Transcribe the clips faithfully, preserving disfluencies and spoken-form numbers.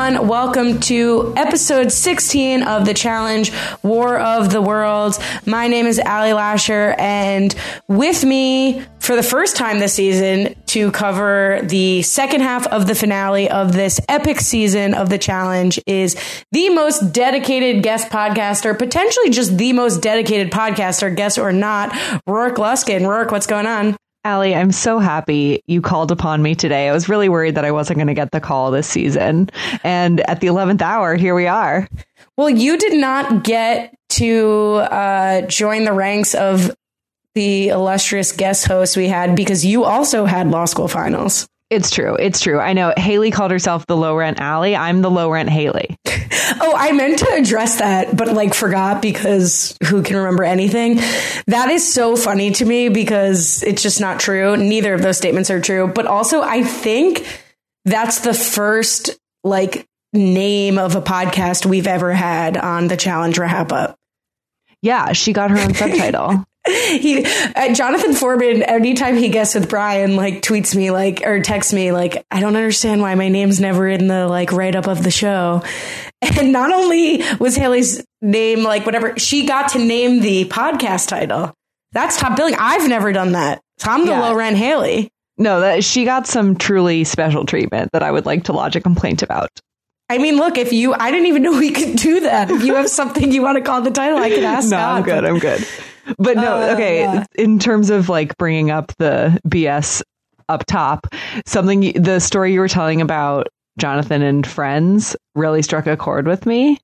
everyone. Welcome to episode sixteen of the challenge, War of the Worlds. My name is Allie Lasher, and with me for the first time this season to cover the second half of the finale of this epic season of the challenge is the most dedicated guest podcaster, potentially just the most dedicated podcaster, guest or not, Roark Luskin. Roark, what's going on? Allie, I'm so happy you called upon me today. I was really worried that I wasn't going to get the call this season. And at the eleventh hour, here we are. Well, you did not get to uh, join the ranks of the illustrious guest hosts we had because you also had law school finals. It's true. It's true. I know Haley called herself the low rent Allie. I'm the low rent Haley. Oh, I meant to address that, but like forgot because who can remember anything? That is so funny to me because it's just not true. Neither of those statements are true. But also, I think that's the first like name of a podcast we've ever had on the Challenge Wrap Up. Yeah, she got her own subtitle. He uh, Jonathan Foreman, anytime he guests with Brian, like tweets me like or texts me like, I don't understand why my name's never in the like write up of the show. And not only was Haley's name like whatever, she got to name the podcast title. That's top billing. I've never done that. So I'm the yeah. low rent Haley. No, that she got some truly special treatment that I would like to lodge a complaint about. I mean, look, if you I didn't even know we could do that. If you have something you want to call the title, I could ask. No, God, I'm good. but, I'm good. But no, uh, okay. yeah. In terms of like bringing up the B S up top, something the story you were telling about Jonathan and Friends really struck a chord with me.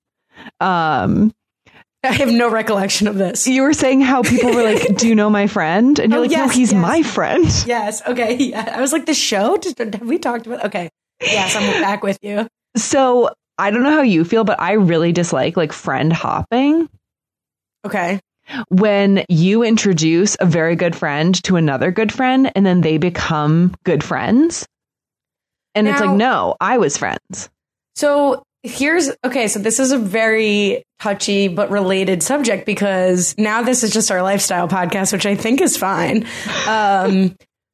Um, I have no recollection of this. You were saying how people were like, "Do you know my friend?" And you're oh, like, yes, "No, he's yes. my friend." Yes. Okay. Yeah. I was like, "The show? Did, have we talked about?" Okay. Yes, I'm back with you. So I don't know how you feel, but I really dislike like friend hopping. Okay. When you introduce a very good friend to another good friend and then they become good friends. And now, it's like, no, I was friends. So here's OK, so this is a very touchy but related subject because now this is just our lifestyle podcast, which I think is fine. Um,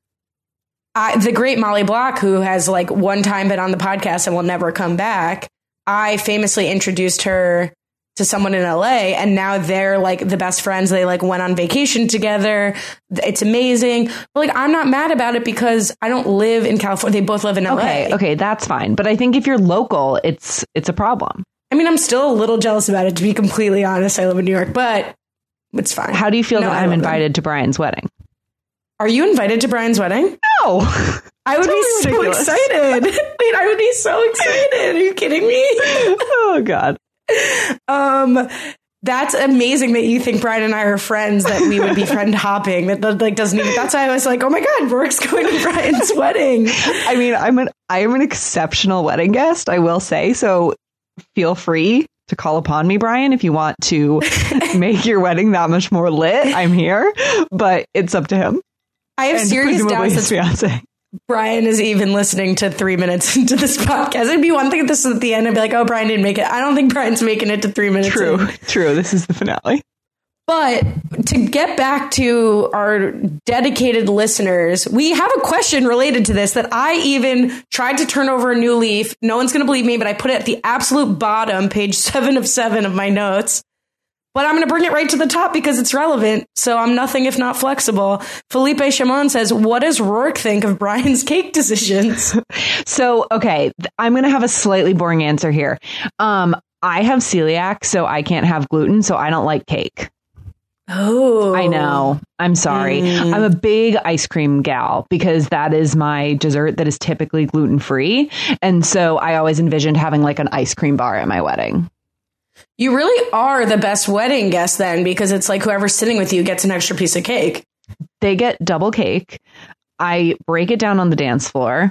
I, the great Molly Block, who has like one time been on the podcast and will never come back. I famously introduced her to someone in L A and now they're like the best friends. They like went on vacation together. It's amazing. But like, I'm not mad about it because I don't live in California. They both live in L A. Okay. Okay. That's fine. But I think if you're local, it's, it's a problem. I mean, I'm still a little jealous about it, to be completely honest. I live in New York, but it's fine. How do you feel no, that I'm invited them. to Brian's wedding? Are you invited to Brian's wedding? No. I would be so ridiculous. excited. Wait, I would be so excited. Are you kidding me? Oh, God. Um, that's amazing that you think Brian and I are friends, that we would be friend hopping. That like doesn't even, that's why I was like, oh my God, Roark's going to Brian's wedding. I mean, I'm an, I am an exceptional wedding guest, I will say. So feel free to call upon me, Brian, if you want to make your wedding that much more lit. I'm here, but it's up to him. I have and serious doubts that Brian is even listening to three minutes into this podcast. It'd be one thing if this is at the end and be like, oh, Brian didn't make it. I don't think Brian's making it to three minutes. True, in. true. This is the finale. But to get back to our dedicated listeners, we have a question related to this that I even tried to turn over a new leaf. No one's going to believe me, but I put it at the absolute bottom, page seven of seven of my notes. But I'm going to bring it right to the top because it's relevant. So I'm nothing if not flexible. Felipe Chamon says, what does Roark think of Brian's cake decisions? So, OK, I'm going to have a slightly boring answer here. Um, I have celiac, so I can't have gluten, so I don't like cake. Oh, I know. I'm sorry. Mm. I'm a big ice cream gal because that is my dessert that is typically gluten free. And so I always envisioned having like an ice cream bar at my wedding. You really are the best wedding guest then, because it's like whoever's sitting with you gets an extra piece of cake. They get double cake. I break it down on the dance floor.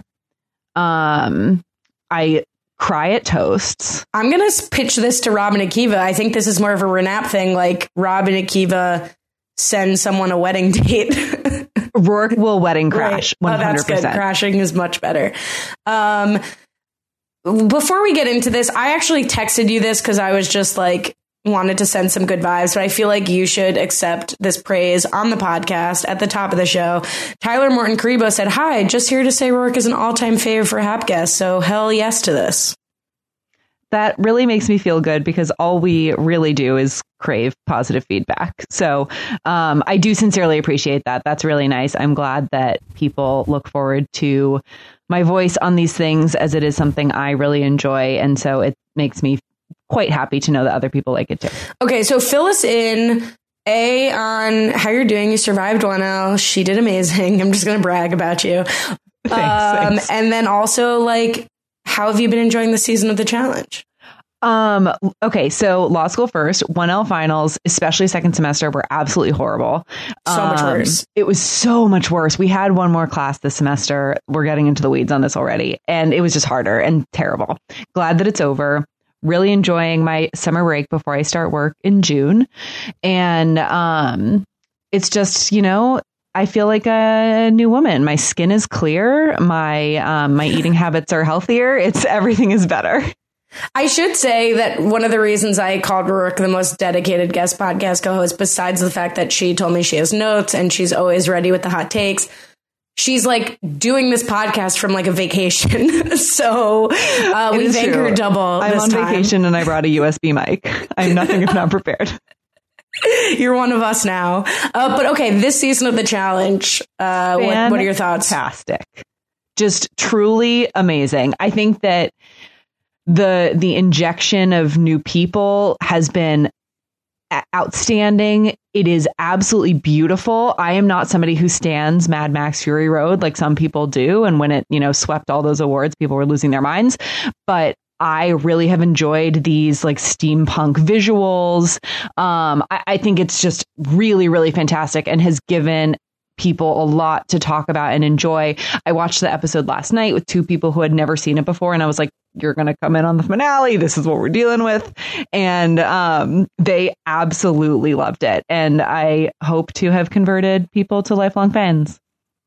Um, I cry at toasts. I'm going to pitch this to Rob and Akiva. I think this is more of a Renap thing, like Rob and Akiva send someone a wedding date. Roark will wedding crash. Right. one hundred percent. Oh, that's good. Crashing is much better. Um, before we get into this, I actually texted you this because I was just like, wanted to send some good vibes, but I feel like you should accept this praise on the podcast at the top of the show. Tyler Morton Karibo said, hi, just here to say Roark is an all-time fave for Hap guest, so hell yes to this. that really makes me feel good because all we really do is crave positive feedback. So um, I do sincerely appreciate that. That's really nice. I'm glad that people look forward to my voice on these things, as it is something I really enjoy. And so it makes me quite happy to know that other people like it too. Okay, so fill us in, A, on how you're doing. You survived one L. She did amazing. I'm just going to brag about you. Thanks, um, thanks. And then also, like, how have you been enjoying the season of The Challenge? Um, okay, so law school first, one L finals, especially second semester, were absolutely horrible. So um, much worse. It was so much worse. We had one more class this semester. We're getting into the weeds on this already. And it was just harder and terrible. Glad that it's over. Really enjoying my summer break before I start work in June. And um, it's just, you know, I feel like a new woman. My skin is clear. My um, my eating habits are healthier. It's everything is better. I should say that one of the reasons I called Rourke the most dedicated guest podcast co-host, besides the fact that she told me she has notes and she's always ready with the hot takes, she's like doing this podcast from like a vacation. so uh, we thank true. her double. I'm this on time. vacation and I brought a U S B mic. I'm nothing if not prepared. You're one of us now. Uh, but okay, this season of The Challenge, uh, what, what are your thoughts? Fantastic. Just truly amazing. I think that the the injection of new people has been outstanding. It is absolutely beautiful. I am not somebody who stands Mad Max Fury Road like some people do. And when it, you know, swept all those awards, people were losing their minds. But I really have enjoyed these like steampunk visuals. Um, I, I think it's just really, really fantastic and has given people a lot to talk about and enjoy. I watched the episode last night with two people who had never seen it before. And I was like, you're going to come in on the finale. This is what we're dealing with. And um, they absolutely loved it. And I hope to have converted people to lifelong fans.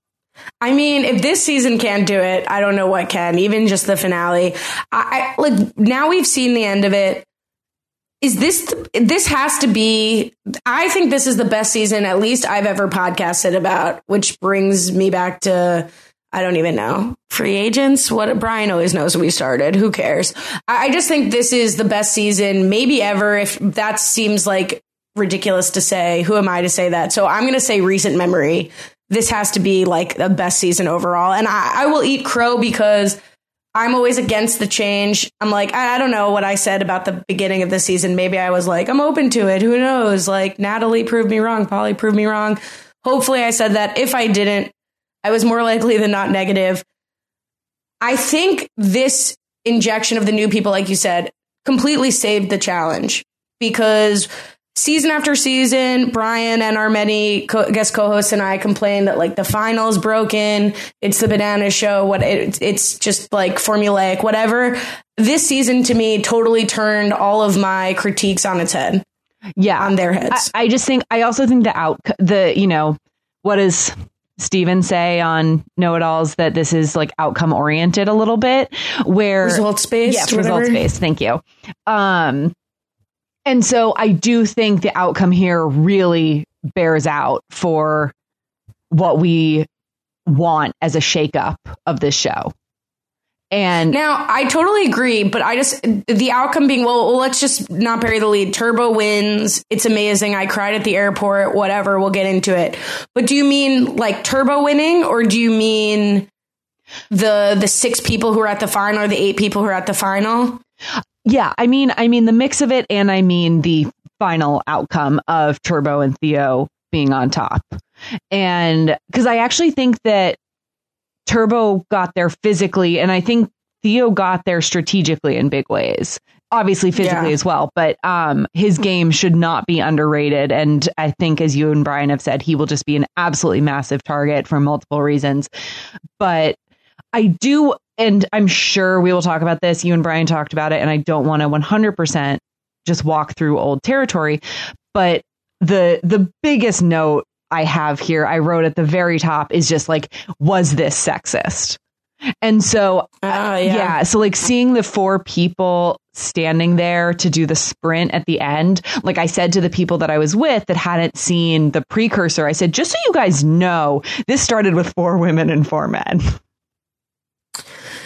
I mean, if this season can't do it, I don't know what can. Even just the finale. I, I like now we've seen the end of it. Is this this has to be? I think this is the best season, at least I've ever podcasted about. Which brings me back to, I don't even know, free agents. What Brian always knows we started. Who cares? I, I just think this is the best season, maybe ever. If that seems like ridiculous to say, who am I to say that? So I'm going to say recent memory. This has to be like the best season overall. And I, I will eat crow because I'm always against the change. I'm like, I, I don't know what I said about the beginning of the season. Maybe I was like, I'm open to it. Who knows? Like Natalie proved me wrong. Polly proved me wrong. Hopefully I said that. If I didn't, I was more likely than not negative. I think this injection of the new people, like you said, completely saved the challenge because season after season, Brian and our many co- guest co-hosts and I complained that like the final's broken. It's the banana show. What it, it's just like formulaic, whatever. This season to me totally turned all of my critiques on its head. Yeah, on their heads. I, I just think I also think the out the you know what does Steven say on Know It Alls that this is like outcome oriented a little bit where results based. Yes, results based. Thank you. Um. And so I do think the outcome here really bears out for what we want as a shakeup of this show. And now I totally agree, but I just the outcome being, well, well, let's just not bury the lead. Turbo wins. It's amazing. I cried at the airport, whatever. We'll get into it. But do you mean like Turbo winning, or do you mean the the six people who are at the final or the eight people who are at the final? Yeah, I mean, I mean the mix of it, and I mean the final outcome of Turbo and Theo being on top. And because I actually think that Turbo got there physically, and I think Theo got there strategically in big ways. Obviously physically yeah. as well, but um, his game should not be underrated. And I think, as you and Brian have said, he will just be an absolutely massive target for multiple reasons. But I do, and I'm sure we will talk about this. You and Brian talked about it, and I don't want to one hundred percent just walk through old territory. But the the biggest note I have here, I wrote at the very top, is just like, was this sexist? And so, uh, yeah. yeah, so like seeing the four people standing there to do the sprint at the end, like I said to the people that I was with that hadn't seen the precursor, I said, just so you guys know, this started with four women and four men.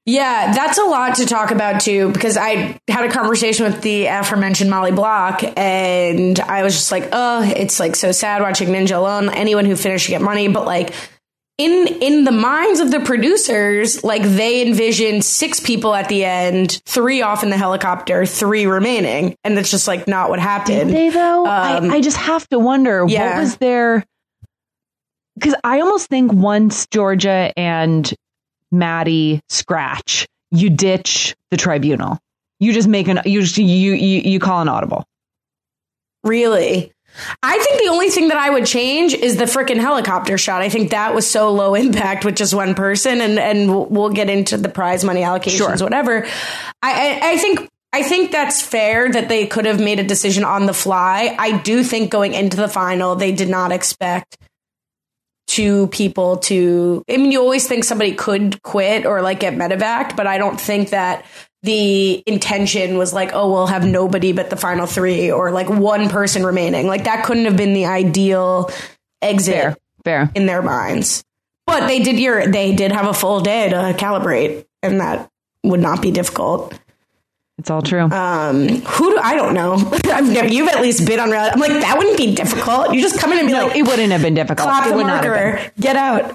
Yeah, that's a lot to talk about, too, because I had a conversation with the aforementioned Molly Block, and I was just like, oh, it's like so sad watching Ninja alone. Anyone who finished to get money. But like in in the minds of the producers, like they envisioned six people at the end, three off in the helicopter, three remaining. And that's just like not what happened. Did they, though? Um, I, I just have to wonder, yeah. what was their... Because I almost think once Georgia and Maddie scratch, you ditch the tribunal. You just make an you just, you you you call an audible. Really? I think the only thing that I would change is the frickin' helicopter shot. I think that was so low impact with just one person, and and we'll get into the prize money allocations, sure. whatever. I, I I think I think that's fair that they could have made a decision on the fly. I do think going into the final, they did not expect two people to, I mean, you always think somebody could quit or like get medevaced, but I don't think that the intention was like, oh, we'll have nobody but the final three or like one person remaining. Like that couldn't have been the ideal exit fair, fair. in their minds. But they did your, they did have a full day to calibrate, and that would not be difficult. It's all true. Um, who do I don't know. I've never, you've at least been on reality. I'm like, that wouldn't be difficult. You just come in and be no, like, it wouldn't have been difficult. Clap it the would marker. Not have been. Get out.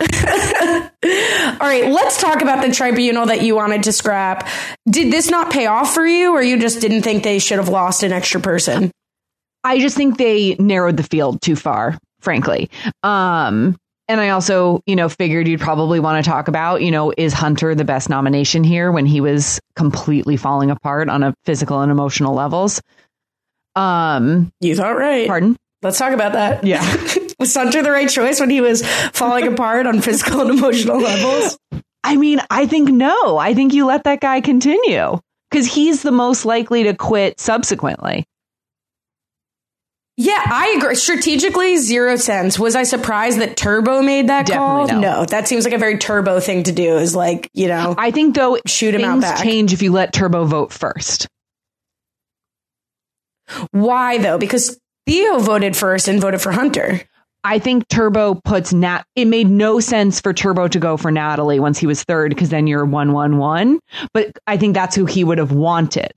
All right, let's talk about the tribunal that you wanted to scrap. Did this not pay off for you, or you just didn't think they should have lost an extra person? I just think they narrowed the field too far, frankly. Um, And I also, you know, figured you'd probably want to talk about, you know, is Hunter the best nomination here when he was completely falling apart on a physical and emotional levels? Um, you thought right. Pardon? Let's talk about that. Yeah. Was Hunter the right choice when he was falling apart on physical and emotional levels? I mean, I think no. I think you let that guy continue because he's the most likely to quit subsequently. Yeah, I agree. Strategically, zero sense. Was I surprised that Turbo made that Definitely call? No. no, that seems like a very Turbo thing to do, is like, you know, I think, though, shoot him things out back. change if you let Turbo vote first. Why, though? Because Theo voted first and voted for Hunter. I think Turbo puts Nat. It made no sense for Turbo to go for Natalie once he was third, because then you're one, one, one. But I think that's who he would have wanted.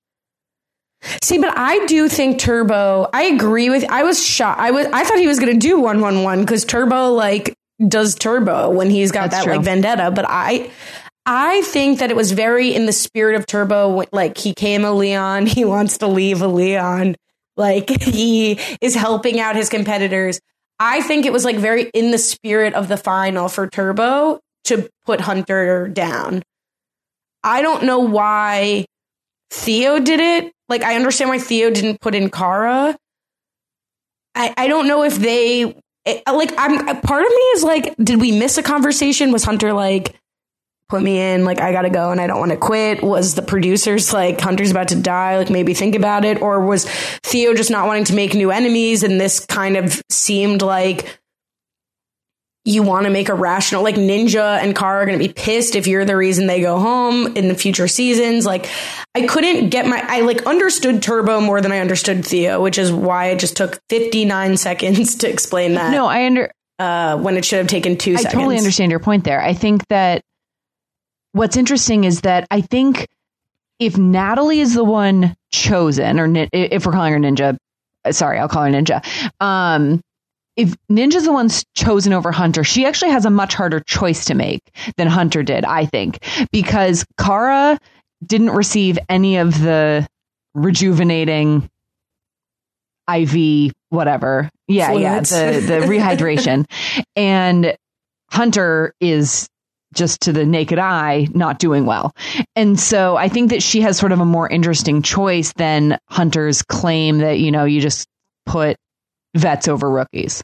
See, but I do think Turbo, I agree with, I was shocked. I was, I thought he was going to do one, one, one because Turbo like does Turbo when he's got That's that true. like vendetta. But I, I think that it was very in the spirit of Turbo. Like he came a Leon. He wants to leave a Leon. Like he is helping out his competitors. I think it was like very in the spirit of the final for Turbo to put Hunter down. I don't know why Theo did it. Like, I understand why Theo didn't put in Cara. I, I don't know if they, it, like, I'm part of me is like, did we miss a conversation? Was Hunter like, put me in, like, I gotta go and I don't want to quit? Was the producers like, Hunter's about to die, like, maybe think about it? Or was Theo just not wanting to make new enemies? And this kind of seemed like, you want to make a rational, like Ninja and Cara are going to be pissed if you're the reason they go home in the future seasons. Like I couldn't get my, I like understood Turbo more than I understood Theo, which is why it just took fifty-nine seconds to explain that. No, I under, uh, when it should have taken two I seconds. totally understand your point there. I think that what's interesting is that I think if Natalie is the one chosen, or if we're calling her Ninja, sorry, I'll call her Ninja. Um, If Ninja's the one chosen over Hunter, she actually has a much harder choice to make than Hunter did, I think, because Cara didn't receive any of the rejuvenating I V, whatever. Yeah, Fluids. yeah, the, the rehydration. And Hunter is just to the naked eye not doing well. And so I think that she has sort of a more interesting choice than Hunter's claim that, you know, you just put vets over rookies.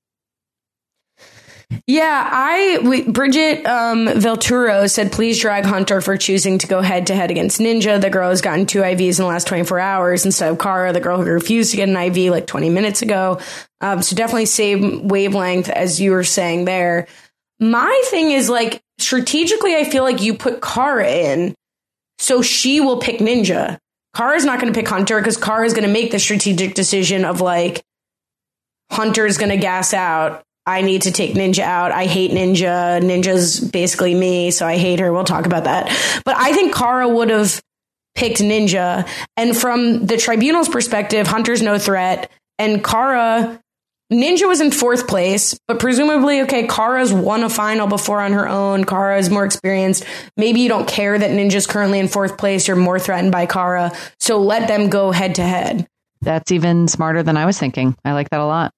Yeah, I we, Bridget um, Velturo said, please drag Hunter for choosing to go head to head against Ninja. The girl has gotten two I Vs in the last twenty-four hours instead of Cara, the girl who refused to get an I V like twenty minutes ago. Um, so definitely same wavelength as you were saying there. My thing is like strategically, I feel like you put Cara in so she will pick Ninja. Cara's not going to pick Hunter because Cara is going to make the strategic decision of like Hunter is going to gas out I need to take Ninja out. I hate Ninja. Ninja's basically me, so I hate her. We'll talk about that. But I think Cara would have picked Ninja. And from the Tribunal's perspective, Hunter's no threat. And Cara, Ninja was in fourth place, but presumably, okay, Cara's won a final before on her own. Cara is more experienced. Maybe you don't care that Ninja's currently in fourth place. You're more threatened by Cara. So let them go head to head. That's even smarter than I was thinking. I like that a lot.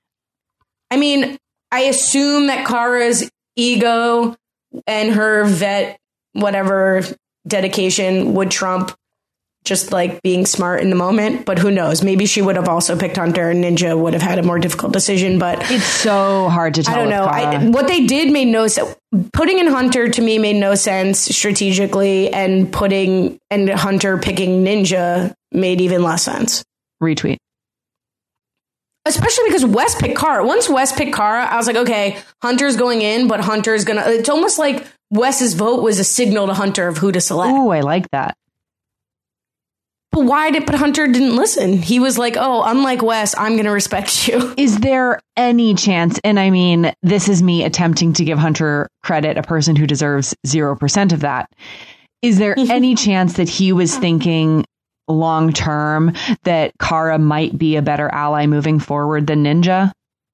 I mean, I assume that Cara's ego and her vet, whatever dedication would trump just like being smart in the moment. But who knows? Maybe she would have also picked Hunter and Ninja would have had a more difficult decision. But it's so hard to tell. I don't know. I, what they did made no sense. Putting in Hunter to me made no sense strategically, and putting and Hunter picking Ninja made even less sense. Retweet. Especially because Wes picked Cara. Once Wes picked Cara, I was like, okay, Hunter's going in, but Hunter's going to... It's almost like Wes's vote was a signal to Hunter of who to select. Oh, I like that. But why did... But Hunter didn't listen. He was like, oh, unlike Wes, I'm going to respect you. Is there any chance... And I mean, this is me attempting to give Hunter credit, a person who deserves zero percent of that. Is there any chance that he was thinking... long term that Cara might be a better ally moving forward than Ninja?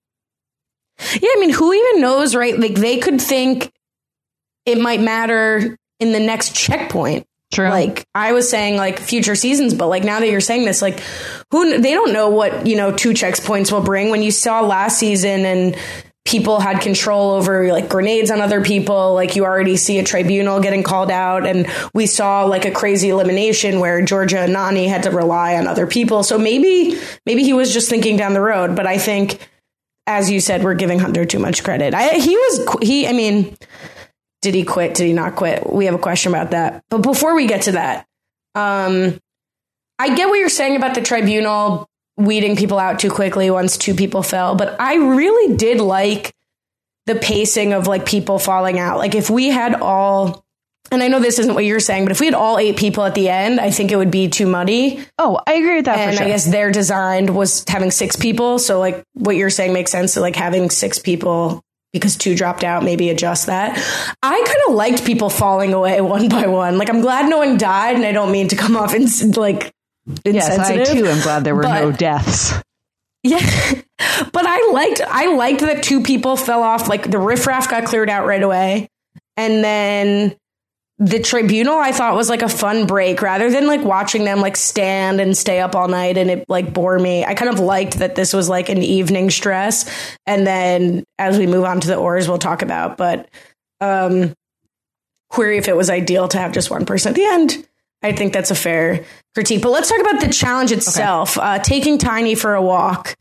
Yeah, I mean, who even knows, right? Like, they could think it might matter in the next checkpoint. True. Like, I was saying, like, future seasons, but, like, now that you're saying this, like, who they don't know what, you know, two checkpoints will bring. When you saw last season and people had control over like grenades on other people, like you already see a tribunal getting called out, and we saw like a crazy elimination where Georgia and Nany had to rely on other people. So maybe maybe he was just thinking down the road. But I think, as you said, we're giving Hunter too much credit. I, he was he I mean, did he quit? Did he not quit? We have a question about that. But before we get to that, um, I get what you're saying about the tribunal weeding people out too quickly once two people fell. But I really did like the pacing of like people falling out. Like if we had all, and I know this isn't what you're saying, but if we had all eight people at the end, I think it would be too muddy. Oh, I agree with that. And for sure. I guess their design was having six people. So like what you're saying makes sense. So like having six people because two dropped out, maybe adjust that. I kind of liked people falling away one by one. Like I'm glad no one died, and I don't mean to come off in like yes, I too am glad there were but, no deaths. Yeah, but I liked I liked that two people fell off. Like the riffraff got cleared out right away, and then the tribunal I thought was like a fun break rather than like watching them like stand and stay up all night and it like bore me. I kind of liked that this was like an evening stress, and then as we move on to the oars, we'll talk about. But um, query if it was ideal to have just one person at the end. I think that's a fair critique. But let's talk about the challenge itself. Okay. Uh, taking Tiny for a walk.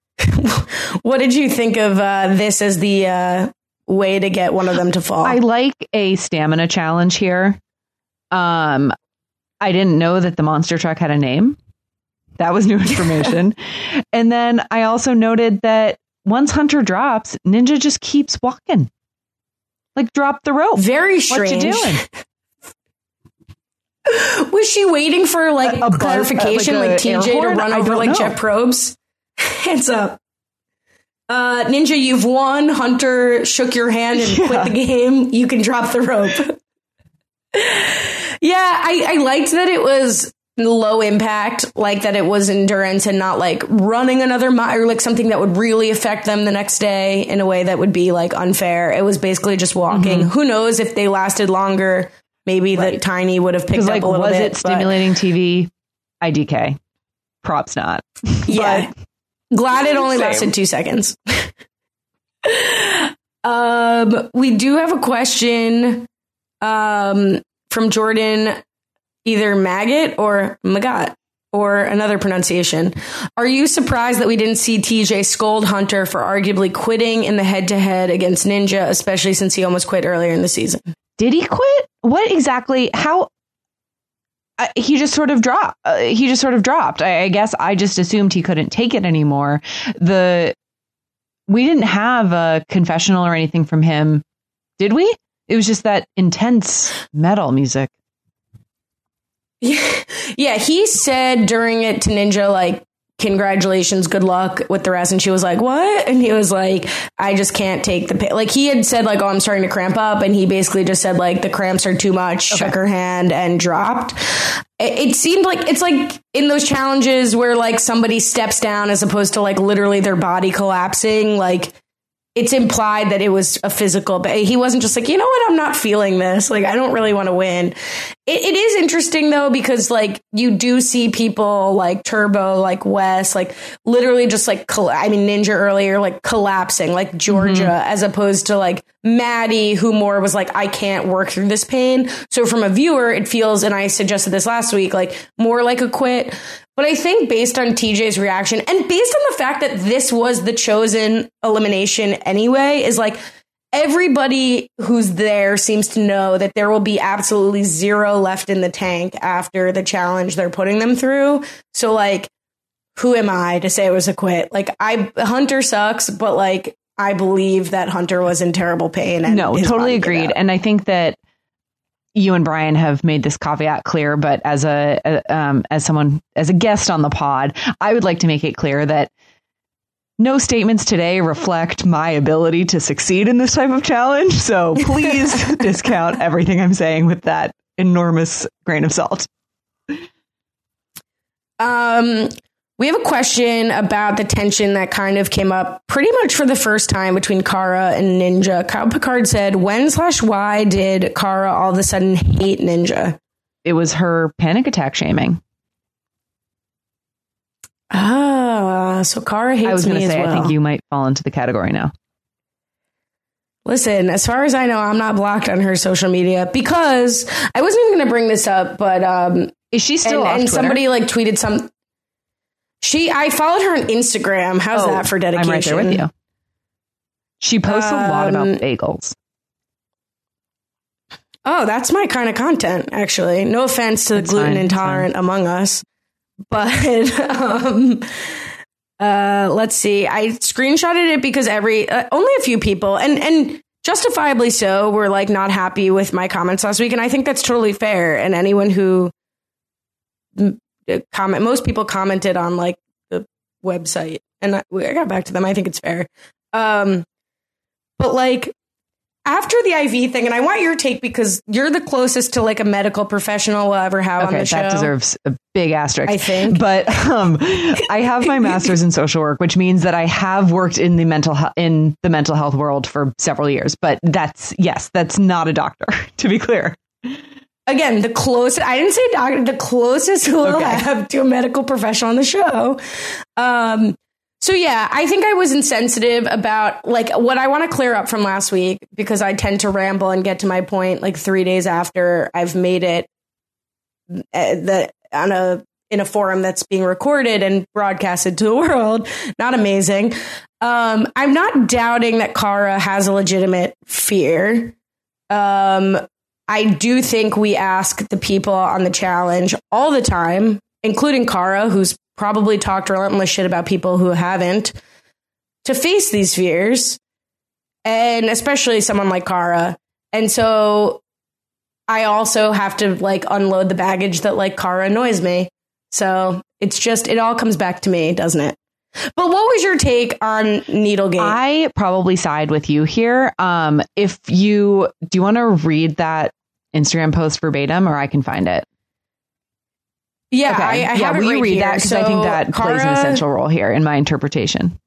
What did you think of uh, this as the uh, way to get one of them to fall? I like a stamina challenge here. Um, I didn't know that the monster truck had a name. That was new information. And then I also noted that once Hunter drops, Ninja just keeps walking. Like, drop the rope. Very strange. What you doing? Was she waiting for like a, a clarification, like, like T J to run over like know. Jet Probes? Hands up. Uh, Ninja, you've won. Hunter shook your hand and yeah. quit the game. You can drop the rope. Yeah, I, I liked that it was low impact, like that it was endurance and not like running another mile or like something that would really affect them the next day in a way that would be like unfair. It was basically just walking. Mm-hmm. Who knows if they lasted longer? Maybe right. the Tiny would have picked like, up a little was bit. Was it stimulating but... T V? I D K. Props not. Yeah. Glad it only Same. lasted two seconds. um, we do have a question um, from Jordan, either Maggot or Magat, or another pronunciation. Are you surprised that we didn't see T J scold Hunter for arguably quitting in the head-to-head against Ninja, especially since he almost quit earlier in the season? Did he quit? What exactly? How? Uh, he just sort of dropped. Uh, he just sort of dropped. I, I guess I just assumed he couldn't take it anymore. The we didn't have a confessional or anything from him, did we? It was just that intense metal music. Yeah, yeah. He said during it to Ninja, like, congratulations, good luck with the rest. And she was like, what? And he was like, I just can't take the pain. Like he had said like, oh, I'm starting to cramp up. And he basically just said like, the cramps are too much, okay. shook her hand and dropped. It, it seemed like it's like in those challenges where like somebody steps down as opposed to like literally their body collapsing. Like it's implied that it was a physical, but he wasn't just like, you know what? I'm not feeling this. Like, I don't really want to win. It, it is interesting though, because like you do see people like Turbo, like Wes, like literally just like, coll- I mean, Ninja earlier, like collapsing, like Georgia, mm-hmm. as opposed to like Maddie, who more was like, I can't work through this pain. So from a viewer, it feels, and I suggested this last week, like more like a quit. But I think based on T J's reaction and based on the fact that this was the chosen elimination anyway, is like everybody who's there seems to know that there will be absolutely zero left in the tank after the challenge they're putting them through. So like, who am I to say it was a quit? Like I, Hunter sucks, but like, I believe that Hunter was in terrible pain. And no, totally agreed. And I think that you and Brian have made this caveat clear, but as a, a um, as someone, as a guest on the pod, I would like to make it clear that no statements today reflect my ability to succeed in this type of challenge. So please discount everything I'm saying with that enormous grain of salt. Um, we have a question about the tension that kind of came up pretty much for the first time between Cara and Ninja. Kyle Picard said, when slash why did Cara all of a sudden hate Ninja? It was her panic attack shaming. Ah, so Cara hates me as well. I was going to say, I think you might fall into the category now. Listen, as far as I know, I'm not blocked on her social media because I wasn't even going to bring this up, but um, is she still and, off and Twitter? Somebody like tweeted some. She, I followed her on Instagram. How's oh, that for dedication? I'm right there with you. She posts um, a lot about bagels. Oh, that's my kind of content, actually. No offense to the gluten fine, intolerant among us. But um, uh, let's see. I screenshotted it because every uh, only a few people and and justifiably so were like not happy with my comments last week. And I think that's totally fair. And anyone who comment, most people commented on like the website and I, I got back to them. I think it's fair. Um, but like after the I V thing, and I want your take because you're the closest to like a medical professional we'll ever have okay, on the show. That deserves a big asterisk, I think. But um, I have my master's in social work, which means that I have worked in the mental in the mental health world for several years. But that's yes, that's not a doctor, to be clear. Again, the closest, I didn't say doctor, the closest we'll okay. have to a medical professional on the show. Um, so yeah, I think I was insensitive about like what I want to clear up from last week because I tend to ramble and get to my point like three days after I've made it uh, the, on a, in a forum that's being recorded and broadcasted to the world. Not amazing. Um, I'm not doubting that Cara has a legitimate fear. Um, I do think we ask the people on the challenge all the time, including Cara, who's probably talked relentless shit about people who haven't, to face these fears, and especially someone like Cara. And so I also have to like unload the baggage that like Cara annoys me. So it's just, it all comes back to me, doesn't it? But what was your take on Needlegate? I probably side with you here. Um, if you do you want to read that Instagram post verbatim, or I can find it? Yeah, okay. I, I yeah, have will it right you read here. that? Because so I think that Cara, plays an essential role here in my interpretation.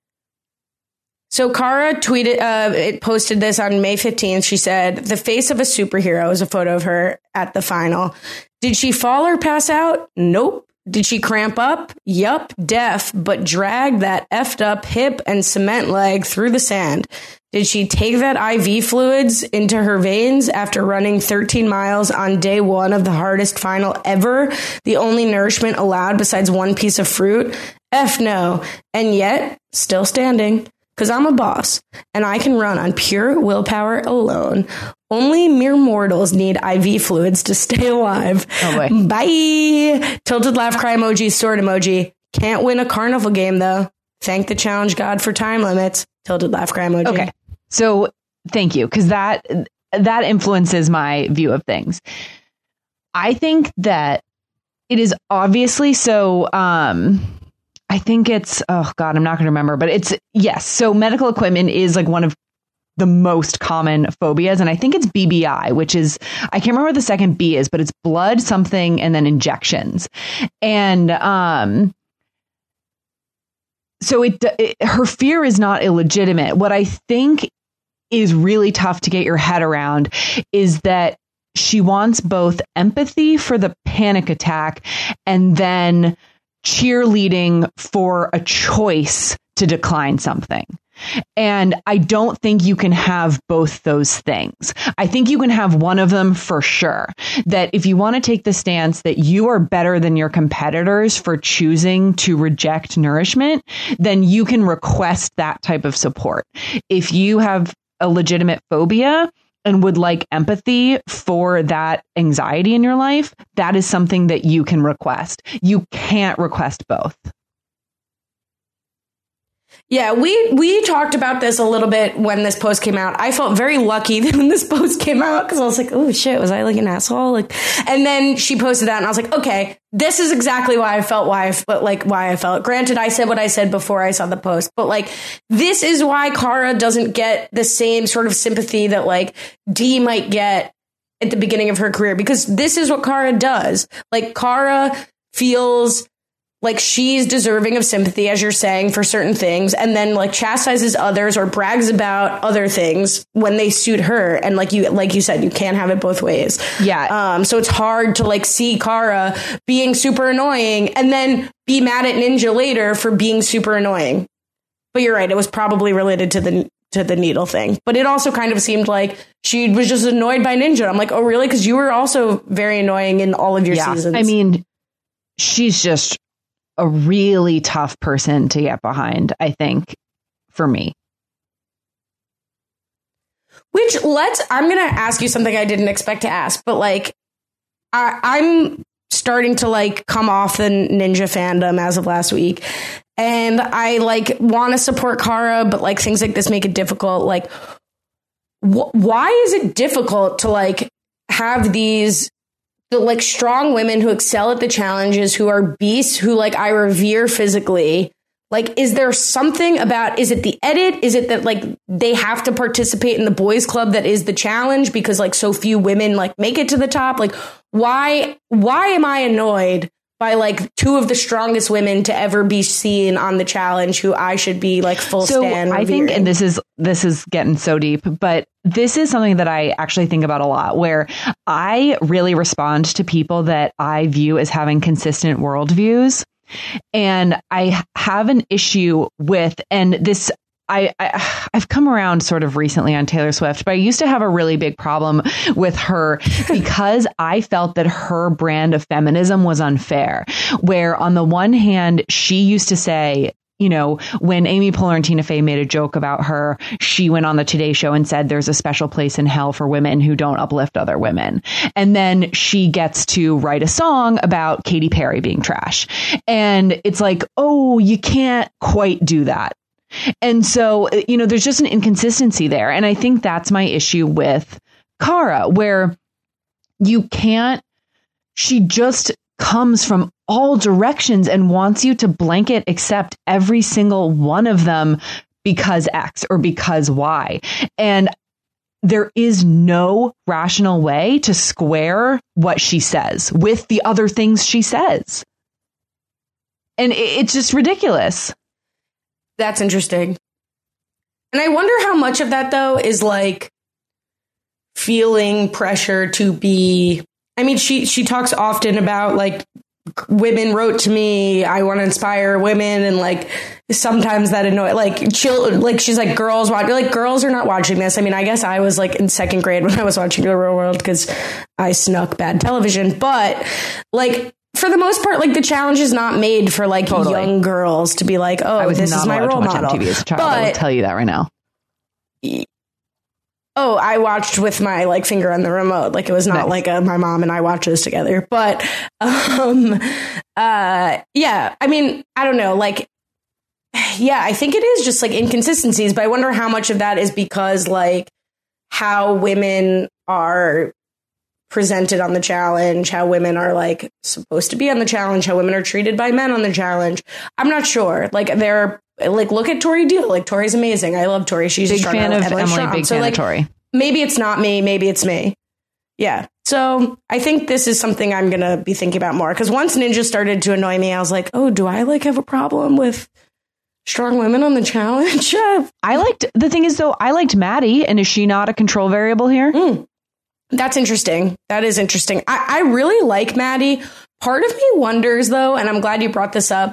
So Cara tweeted, uh, it posted this on May fifteenth. She said, "The face of a superhero" is a photo of her at the final. Did she fall or pass out? Nope. Did she cramp up? Yup, def, but drag that effed up hip and cement leg through the sand. Did she take that I V fluids into her veins after running thirteen miles on day one of the hardest final ever? The only nourishment allowed besides one piece of fruit? F no. And yet, still standing. Because I'm a boss, and I can run on pure willpower alone. Only mere mortals need I V fluids to stay alive. Oh, boy. Bye. Tilted laugh cry emoji, sword emoji. Can't win a carnival game, though. Thank the challenge god for time limits. Tilted laugh cry emoji. Okay. So thank you, because that that influences my view of things. I think that it is obviously so... Um, I think it's, oh God, I'm not going to remember, but it's, yes. So medical equipment is like one of the most common phobias. And I think it's B B I, which is, I can't remember what the second B is, but it's blood something and then injections. And, um, so it, it her fear is not illegitimate. What I think is really tough to get your head around is that she wants both empathy for the panic attack and then cheerleading for a choice to decline something. And I don't think you can have both those things. I think you can have one of them for sure. That if you want to take the stance that you are better than your competitors for choosing to reject nourishment, then you can request that type of support. If you have a legitimate phobia and would like empathy for that anxiety in your life, that is something that you can request. You can't request both. Yeah, we we talked about this a little bit when this post came out. I felt very lucky when this post came out because I was like, oh shit, was I like an asshole? Like, and then she posted that and I was like, okay, this is exactly why I felt why I like why I felt. Granted, I said what I said before I saw the post, but like this is why Cara doesn't get the same sort of sympathy that like Dee might get at the beginning of her career, because this is what Cara does. Like Cara feels like she's deserving of sympathy, as you're saying, for certain things, and then like chastises others or brags about other things when they suit her. And like you, like you said, you can't have it both ways. Yeah. Um. So it's hard to like see Cara being super annoying and then be mad at Ninja later for being super annoying. But you're right. It was probably related to the to the needle thing. But it also kind of seemed like she was just annoyed by Ninja. I'm like, oh, really? Because you were also very annoying in all of your yeah. seasons. I mean, she's just a really tough person to get behind, I think, for me. Which let's, I'm going to ask you something I didn't expect to ask, but like, I, I'm starting to like come off the Ninja fandom as of last week. And I like want to support Cara, but like things like this make it difficult. Like, wh- why is it difficult to like have these the like strong women who excel at the challenges, who are beasts, who like I revere physically? Like, is there something about, is it the edit? Is it that like they have to participate in the boys club that is the challenge because like so few women like make it to the top? Like, why, why am I annoyed by like two of the strongest women to ever be seen on the challenge who I should be like full so stan I revering? think, and this is, this is getting so deep, but this is something that I actually think about a lot, where I really respond to people that I view as having consistent worldviews. And I have an issue with, and this, I, I, I've come around sort of recently on Taylor Swift, but I used to have a really big problem with her because I felt that her brand of feminism was unfair, where on the one hand, she used to say, you know, when Amy Poehler and Tina Fey made a joke about her, she went on the Today Show and said there's a special place in hell for women who don't uplift other women. And then she gets to write a song about Katy Perry being trash. And it's like, oh, you can't quite do that. And so, you know, there's just an inconsistency there. And I think that's my issue with Cara, where you can't, she just comes from all directions and wants you to blanket accept every single one of them because X or because Y. And there is no rational way to square what she says with the other things she says. And it's just ridiculous. That's interesting. And I wonder how much of that, though, is like feeling pressure to be. I mean, she she talks often about like women wrote to me. I want to inspire women. And like sometimes that annoy like chill. Like she's like, girls watch like girls are not watching this. I mean, I guess I was like in second grade when I was watching The Real World because I snuck bad television. But like, for the most part, like the challenge is not made for like totally. young girls to be like, oh, I was this not is my role model. M T V as a child. But, I will tell you that right now. Oh, I watched with my like finger on the remote. Like it was not nice. like a, my mom and I watched this together. But um, uh, yeah, I mean, I don't know. Like, yeah, I think it is just like inconsistencies. But I wonder how much of that is because like how women are presented on the challenge, how women are like supposed to be on the challenge, how women are treated by men on the challenge. I'm not sure. Like they're like, look at Tori Deal. Like Tori's amazing. I love Tori. She's big just fan of Emily Emily. Strong. Big so fan like, of Tori. Maybe it's not me. Maybe it's me. Yeah. So I think this is something I'm going to be thinking about more, because once Ninja started to annoy me, I was like, oh, do I like have a problem with strong women on the challenge? I liked, the thing is though, I liked Maddie, and is she not a control variable here? Mm. That's interesting. That is interesting. I, I really like Maddie. Part of me wonders though, and I'm glad you brought this up,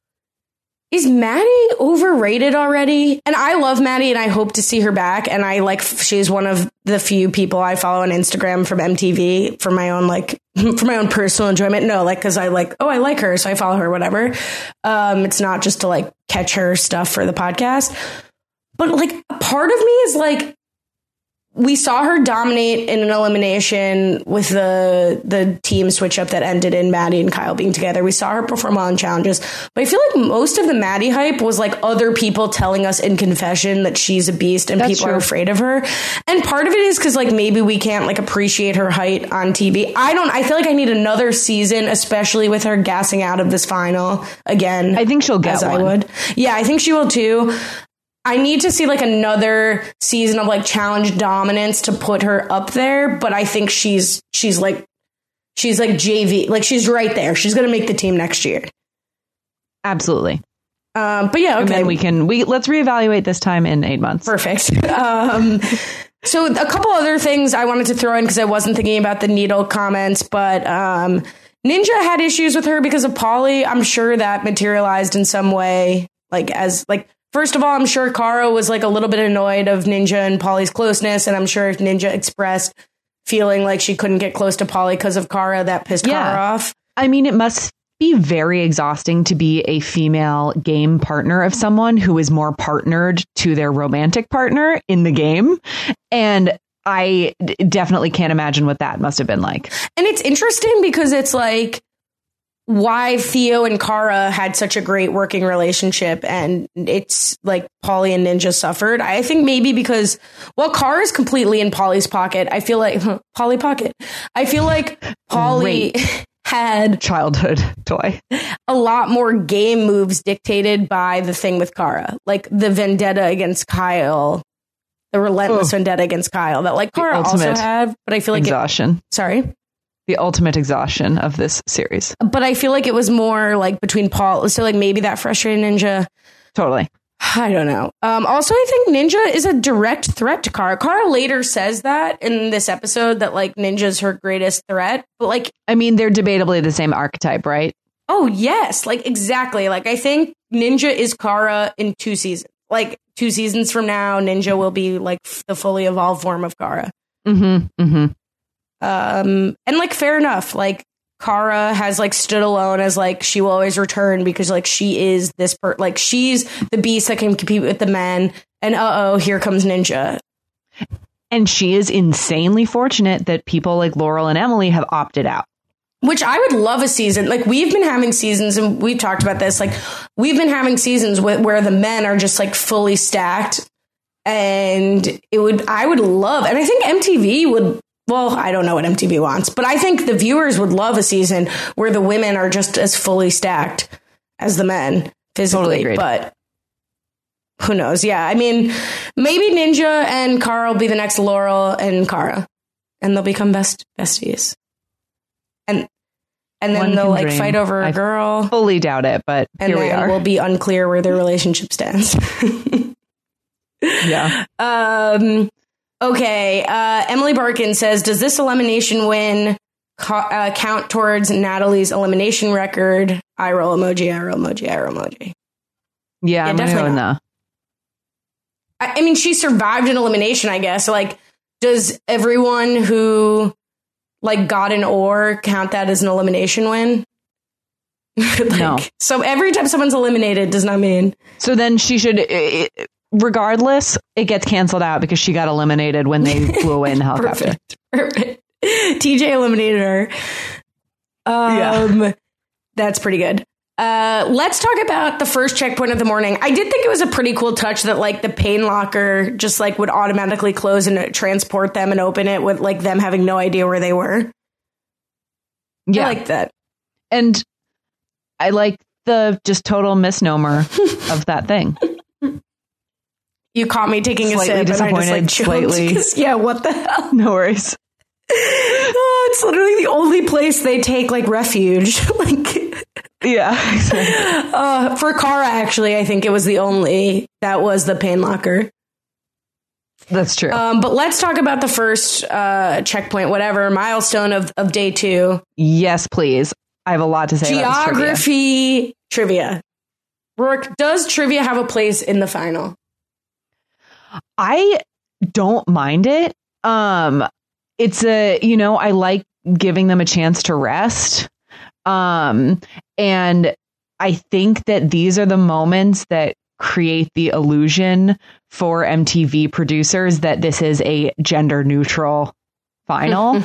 is Maddie overrated already? And I love Maddie and I hope to see her back. And I like, she's one of the few people I follow on Instagram from M T V for my own, like, for my own personal enjoyment. No, like, cause I like, oh, I like her. So I follow her, whatever. Um, it's not just to like catch her stuff for the podcast. But like, part of me is like, we saw her dominate in an elimination with the the team switch up that ended in Maddie and Kyle being together. We saw her perform well in challenges. But I feel like most of the Maddie hype was like other people telling us in confession that she's a beast and That's people true. are afraid of her. And part of it is because like maybe we can't like appreciate her height on T V. I don't, I feel like I need another season, especially with her gassing out of this final again. I think she'll get as one. I would. Yeah, I think she will too. I need to see like another season of like challenge dominance to put her up there. But I think she's she's like she's like J V, like she's right there. She's going to make the team next year. Absolutely. Um, but yeah, okay. And then we can we let's reevaluate this time in eight months. Perfect. um, so a couple other things I wanted to throw in because I wasn't thinking about the needle comments, but um, Ninja had issues with her because of Pauly. I'm sure that materialized in some way, like as like. First of all, I'm sure Cara was like a little bit annoyed of Ninja and Pauly's closeness. And I'm sure if Ninja expressed feeling like she couldn't get close to Pauly because of Cara, that pissed Yeah. Cara off. I mean, it must be very exhausting to be a female game partner of someone who is more partnered to their romantic partner in the game. And I d- definitely can't imagine what that must have been like. And it's interesting because it's like, why Theo and Cara had such a great working relationship and it's like Pauly and Ninja suffered. I think maybe because, well, Cara is completely in Pauly's pocket. I feel like huh, Pauly pocket. I feel like Pauly Great. had Childhood toy. a lot more game moves dictated by the thing with Cara, like the vendetta against Kyle, the relentless Oh. vendetta against Kyle that like Cara also ultimate had. But I feel like, it, Exhaustion. sorry. The ultimate exhaustion of this series. But I feel like it was more like between Paul. So like maybe that frustrated Ninja. Totally. I don't know. Um, also, I think Ninja is a direct threat to Cara. Cara later says that in this episode that like Ninja's her greatest threat. But like, I mean, they're debatably the same archetype, right? oh, yes, like exactly. Like I think Ninja is Cara in two seasons. Like two seasons from now, Ninja will be like f- the fully evolved form of Cara. Mm-hmm. Mm-hmm. Um, and like, fair enough. Like Cara has like stood alone as like, she will always return because like she is this per like she's the beast that can compete with the men. And uh-oh, here comes Ninja. And she is insanely fortunate that people like Laurel and Emily have opted out. Which I would love a season. Like we've been having seasons and we've talked about this. Like we've been having seasons wh- where the men are just like fully stacked. And it would, I would love, and I think M T V would, well, I don't know what M T V wants, but I think the viewers would love a season where the women are just as fully stacked as the men physically. Totally agreed. But who knows? Yeah. I mean, maybe Ninja and Cara will be the next Laurel and Cara and they'll become best besties. And, and then One they'll can like dream. fight over a I girl. Fully doubt it, but And here then we are. we'll be unclear where their relationship stands. Yeah. Um, okay. Uh, Emily Barkin says, does this elimination win ca- uh, count towards Natalie's elimination record? Eye roll emoji, eye roll emoji, eye roll emoji. Yeah, I'm gonna definitely go not. no. I, I mean, she survived an elimination, I guess. Like, does everyone who like got an or count that as an elimination win? like, No. So every time someone's eliminated does not mean. So then she should, it, regardless, it gets canceled out because she got eliminated when they flew away in the helicopter. Perfect. Perfect. T J eliminated her. Um, Yeah. That's pretty good. Uh, let's talk about the first checkpoint of the morning. I did think it was a pretty cool touch that like the pain locker just like would automatically close and transport them and open it with like them having no idea where they were. Yeah. I like that. And I like the just total misnomer of that thing. You caught me taking slightly a sip disappointed, and I just like slightly. Yeah, what the hell? No worries. Oh, it's literally the only place they take like refuge. Like, yeah. Exactly. Uh, for Kara, actually, I think it was the only that was the pain locker. That's true. Um, but let's talk about the first uh, checkpoint, whatever milestone of, of day two. Yes, please. I have a lot to say. Geography about trivia. trivia. Rourke, does trivia have a place in the final? I don't mind it. Um, it's a, you know, I like giving them a chance to rest. Um, and I think that these are the moments that create the illusion for M T V producers that this is a gender neutral final.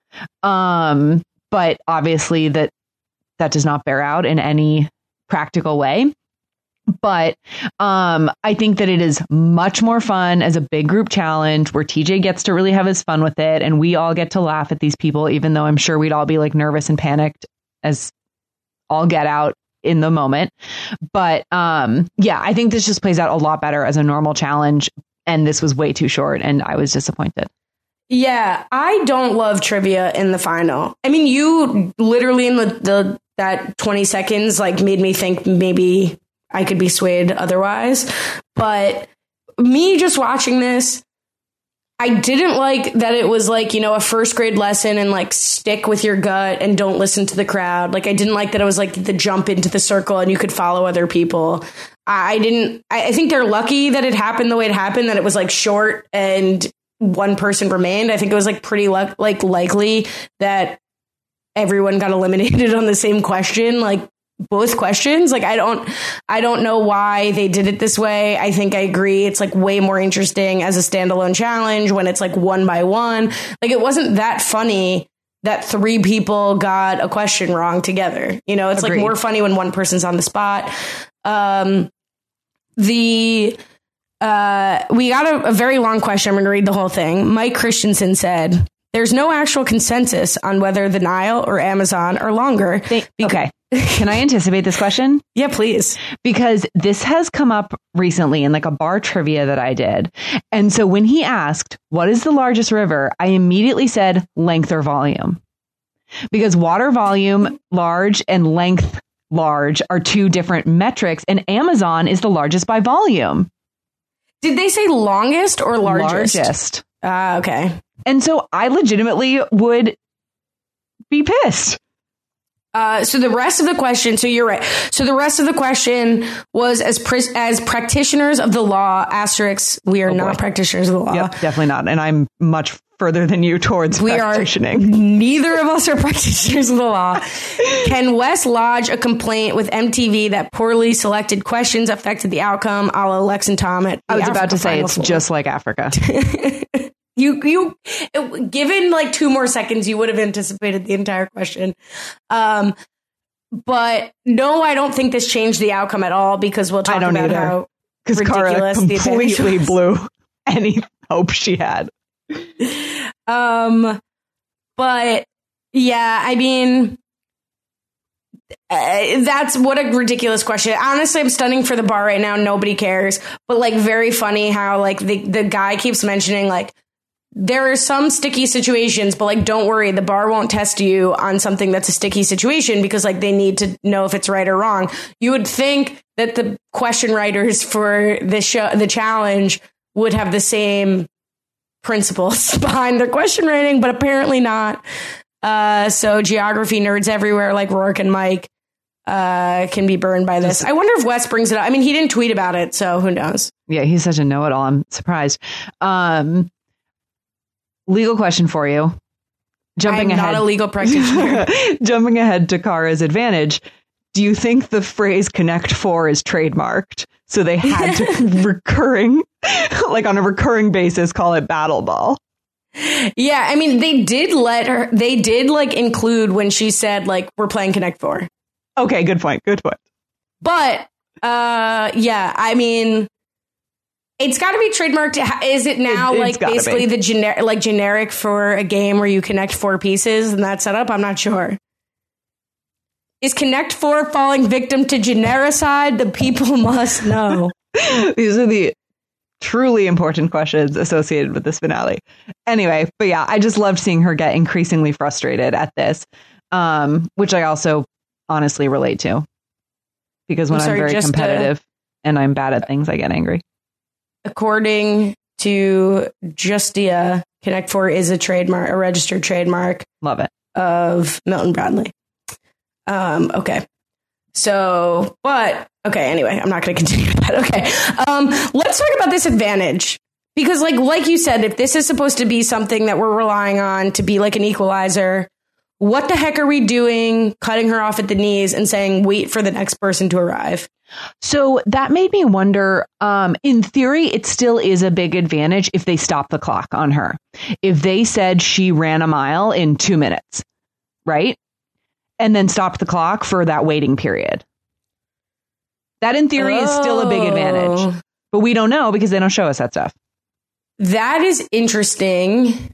um, but obviously that that does not bear out in any practical way. But um, I think that it is much more fun as a big group challenge where T J gets to really have his fun with it. And we all get to laugh at these people, even though I'm sure we'd all be like nervous and panicked as all get out in the moment. But um, yeah, I think this just plays out a lot better as a normal challenge. And this was way too short. And I was disappointed. Yeah, I don't love trivia in the final. I mean, you literally in the, the that twenty seconds like made me think maybe I could be swayed otherwise. But me just watching this, I didn't like that it was like, you know, a first grade lesson and like stick with your gut and don't listen to the crowd. Like I didn't like that it was like the jump into the circle and you could follow other people. I didn't I, I think they're lucky that it happened the way it happened, that it was like short and one person remained. I think it was like pretty luck, like likely that everyone got eliminated on the same question. Like both questions. Like, I don't, I don't know why they did it this way. I think I agree. It's like way more interesting as a standalone challenge when it's like one by one. Like it wasn't that funny that three people got a question wrong together. You know, it's Agreed. Like more funny when one person's on the spot. Um, the, uh, we got a, a very long question. I'm going to read the whole thing. Mike Christensen said, there's no actual consensus on whether the Nile or Amazon are longer. They, okay. Can I anticipate this question? Yeah, please. Because this has come up recently in like a bar trivia that I did. And so when he asked, what is the largest river? I immediately said length or volume. Because water volume, large, and length, large, are two different metrics. And Amazon is the largest by volume. Did they say longest or largest? Largest. Ah, uh, okay. And so I legitimately would be pissed. Uh, so the rest of the question, so you're right. So the rest of the question was as pr- as practitioners of the law, asterisks, we are oh not practitioners of the law. Yep, definitely not. And I'm much further than you towards we practitioning. Are, neither of us are practitioners of the law. Can Wes lodge a complaint with M T V that poorly selected questions affected the outcome, a la Lex and Tom at I was Africa about to say it's Four. Just like Africa. You, you, it, given like two more seconds, you would have anticipated the entire question. Um, but no, I don't think this changed the outcome at all because we'll talk I don't about either. how Because Kara completely blew any hope she had. Um, but yeah, I mean, uh, that's what a ridiculous question. Honestly, I'm stunning for the bar right now. Nobody cares, but like very funny how like the, the guy keeps mentioning like, there are some sticky situations, but like, don't worry, the bar won't test you on something that's a sticky situation because like they need to know if it's right or wrong. You would think that the question writers for the show, the challenge, would have the same principles behind their question writing, but apparently not. Uh, so geography nerds everywhere, like Rourke and Mike, uh, can be burned by this. I wonder if Wes brings it up. I mean, he didn't tweet about it, so who knows? Yeah, he's such a know-it-all. I'm surprised. Um, Legal question for you. Jumping I'm ahead, not a legal practitioner. Jumping ahead to Kara's advantage, do you think the phrase Connect Four is trademarked? So they had to recurring, like on a recurring basis, call it Battle Ball. Yeah, I mean, they did let her, they did like include when she said, like, we're playing Connect Four. Okay, good point. Good point. But uh, yeah, I mean, it's got to be trademarked. Is it now It- like it's gotta basically be. the generic, like generic for a game where you connect four pieces and that's set up? I'm not sure. Is Connect Four falling victim to genericide? The people must know. These are the truly important questions associated with this finale. Anyway, but yeah, I just loved seeing her get increasingly frustrated at this, um, which I also honestly relate to. Because when I'm I'm, sorry, very just, uh, competitive and I'm bad at things, I get angry. According to Justia, Connect Four is a trademark, a registered trademark Love it. of Milton Bradley. Um, okay. So, but, okay, anyway, I'm not going to continue that. Okay. Um, let's talk about this advantage. Because, like, like you said, if this is supposed to be something that we're relying on to be like an equalizer, what the heck are we doing cutting her off at the knees and saying, wait for the next person to arrive? So that made me wonder, um, in theory, it still is a big advantage if they stop the clock on her. If they said she ran a mile in two minutes, right? And then stopped the clock for that waiting period. That in theory oh. is still a big advantage. But we don't know because they don't show us that stuff. That is interesting.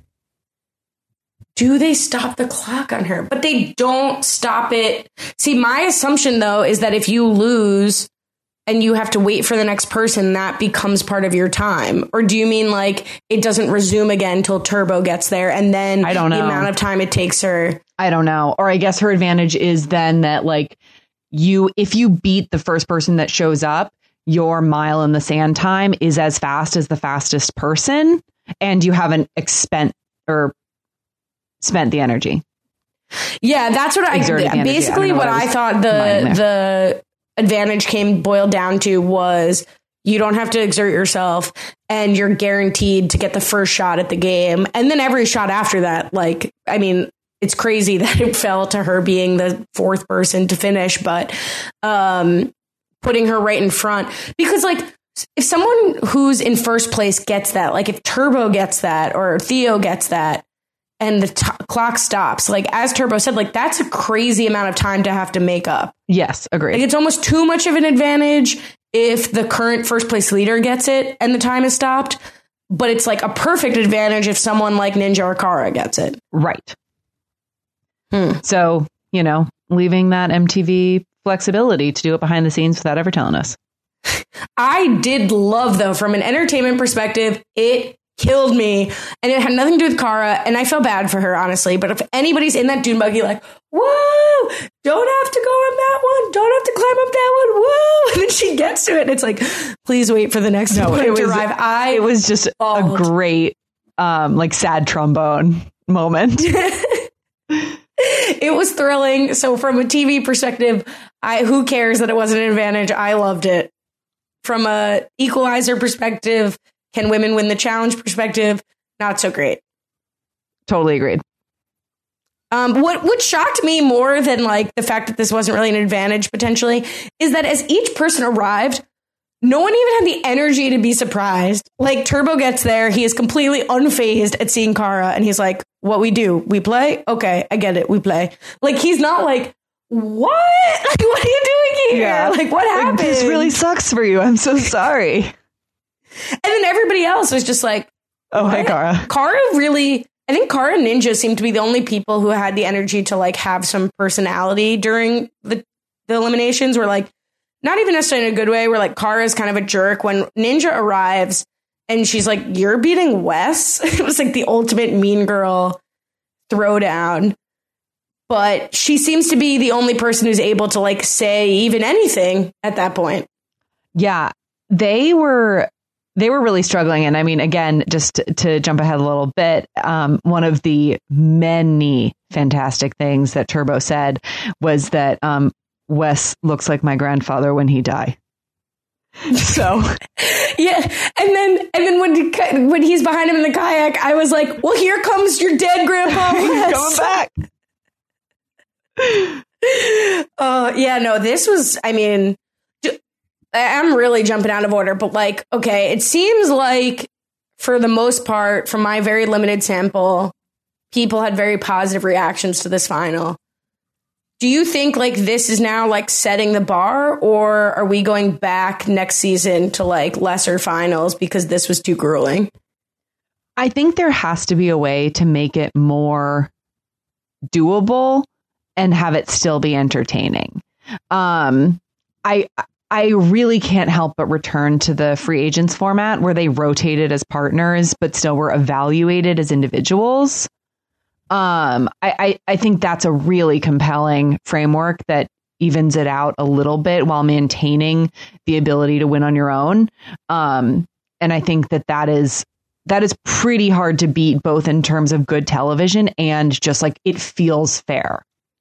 Do they stop the clock on her? But they don't stop it. See, my assumption, though, is that if you lose and you have to wait for the next person, that becomes part of your time. Or do you mean like it doesn't resume again until Turbo gets there and then I don't know. the amount of time it takes her? I don't know. Or I guess her advantage is then that like you, if you beat the first person that shows up, your mile in the sand time is as fast as the fastest person and you haven't expend or spent the energy. Yeah, that's what I Exerted energy. basically I don't know what what I I was thought the mining the advantage came boiled down to was you don't have to exert yourself and you're guaranteed to get the first shot at the game. And then every shot after that, like, I mean, it's crazy that it fell to her being the fourth person to finish, but um, putting her right in front because like if someone who's in first place gets that, like if Turbo gets that or Theo gets that, and the t- clock stops. Like, as Turbo said, like, that's a crazy amount of time to have to make up. Yes, agreed. Like, it's almost too much of an advantage if the current first place leader gets it and the time is stopped. But it's like a perfect advantage if someone like Ninja or Kara gets it. Right. Hmm. So, you know, leaving that M T V flexibility to do it behind the scenes without ever telling us. I did love, though, from an entertainment perspective, it killed me, and it had nothing to do with Kara, and I feel bad for her, honestly, but if anybody's in that dune buggy like, whoa, don't have to go on that one, don't have to climb up that one, whoa, and then she gets to it, and it's like, please wait for the next No, one it to was- arrive. I It was just bawled. a great, um, like sad trombone moment. It was thrilling. So from a T V perspective, I who cares that it wasn't an advantage? I loved it. From a equalizer perspective, can women win the challenge perspective? Not so great. Totally agreed. Um, what what shocked me more than like the fact that this wasn't really an advantage potentially is that as each person arrived, no one even had the energy to be surprised. Like Turbo gets there, he is completely unfazed at seeing Kara, and he's like, "What we do? We play? Okay, I get it. We play." Like he's not like, "What? Like what are you doing here? Yeah. Like what Like, happened?" this really sucks for you. I'm so sorry. And then everybody else was just like, Oh, what? hey, Kara. Kara really, I think Kara and Ninja seem to be the only people who had the energy to like have some personality during the, the eliminations where like, not even necessarily in a good way, where like Kara is kind of a jerk when Ninja arrives and she's like, "You're beating Wes." It was like the ultimate mean girl throwdown. But she seems to be the only person who's able to like say even anything at that point. Yeah, they were they were really struggling. And I mean, again, just to, to jump ahead a little bit, um, one of the many fantastic things that Turbo said was that um, Wes looks like my grandfather when he die. So yeah, and then and then when he, when he's behind him in the kayak, I was like, "Well, here comes your dead grandpa Wes." coming back. Oh, yeah, no, this was, I mean, I'm really jumping out of order, but like, okay, it seems like for the most part, from my very limited sample, people had very positive reactions to this final. do you think like this is now like setting the bar, or are we going back next season to like lesser finals because this was too grueling? I think there has to be a way to make it more doable and have it still be entertaining. Um, I I really can't help but return to the free agents format where they rotated as partners, but still were evaluated as individuals. Um, I, I, I think that's a really compelling framework that evens it out a little bit while maintaining the ability to win on your own. Um, and I think that that is that is pretty hard to beat, both in terms of good television and just like it feels fair.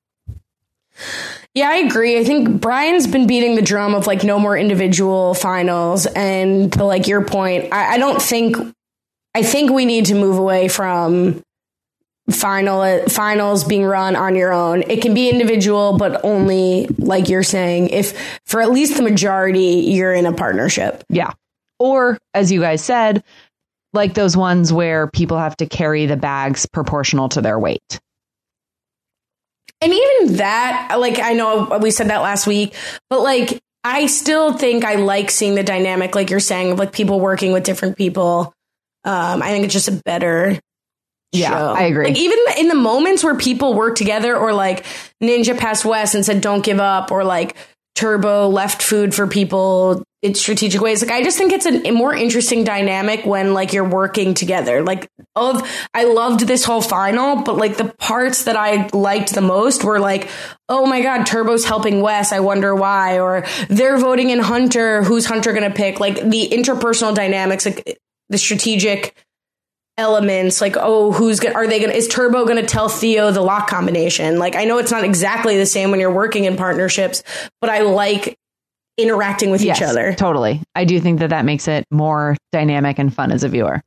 Yeah, I agree. I think Brian's been beating the drum of like no more individual finals. And to like your point, I, I don't think I think we need to move away from final finals being run on your own. It can be individual, but only like you're saying, if for at least the majority, you're in a partnership. Yeah. Or as you guys said, like those ones where people have to carry the bags proportional to their weight. And even that, like, I know we said that last week, but like, I still think I like seeing the dynamic, like you're saying, of like people working with different people. Um, I think it's just a better Yeah, show. I agree. Like even in the moments where people work together, or like Ninja passed Wes and said, don't give up, or like Turbo left food for people in strategic ways. Like, I just think it's a, a more interesting dynamic when like you're working together. Like, of, I loved this whole final, but like the parts that I liked the most were like, oh my God, Turbo's helping Wes. I wonder why. Or they're voting in Hunter. Who's Hunter going to pick? Like the interpersonal dynamics, like the strategic elements, like, oh, who's gonna, are they gonna, is Turbo gonna tell Theo the lock combination? Like, I know it's not exactly the same when you're working in partnerships, but I like interacting with yes, each other. Totally. I do think that that makes it more dynamic and fun as a viewer.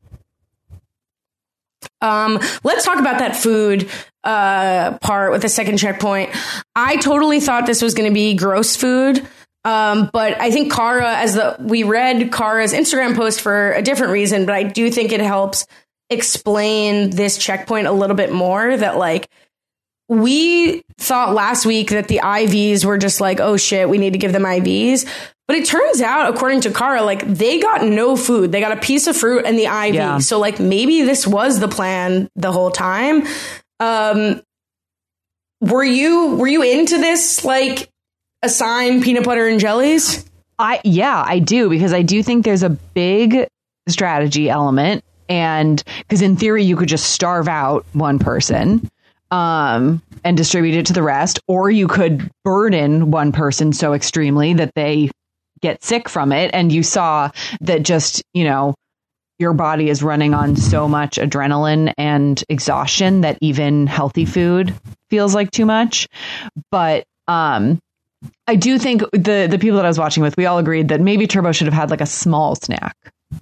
Um, let's talk about that food uh, part with the second checkpoint. I totally thought this was going to be gross food. Um, but I think Cara, as the, we read Cara's Instagram post for a different reason, but I do think it helps explain this checkpoint a little bit more, that like we thought last week that the I Vs were just like, oh shit, we need to give them I Vs. But it turns out, according to Cara, like they got no food. They got a piece of fruit and the I V. Yeah. So like maybe this was the plan the whole time. Um, were you, were you into this? Like, assign peanut butter and jellies? I, yeah, I do, because I do think there's a big strategy element. And because in theory, you could just starve out one person um, and distribute it to the rest, or you could burden one person so extremely that they get sick from it. And you saw that just, you know, your body is running on so much adrenaline and exhaustion that even healthy food feels like too much. But um, I do think the, the people that I was watching with, we all agreed that maybe Turbo should have had like a small snack.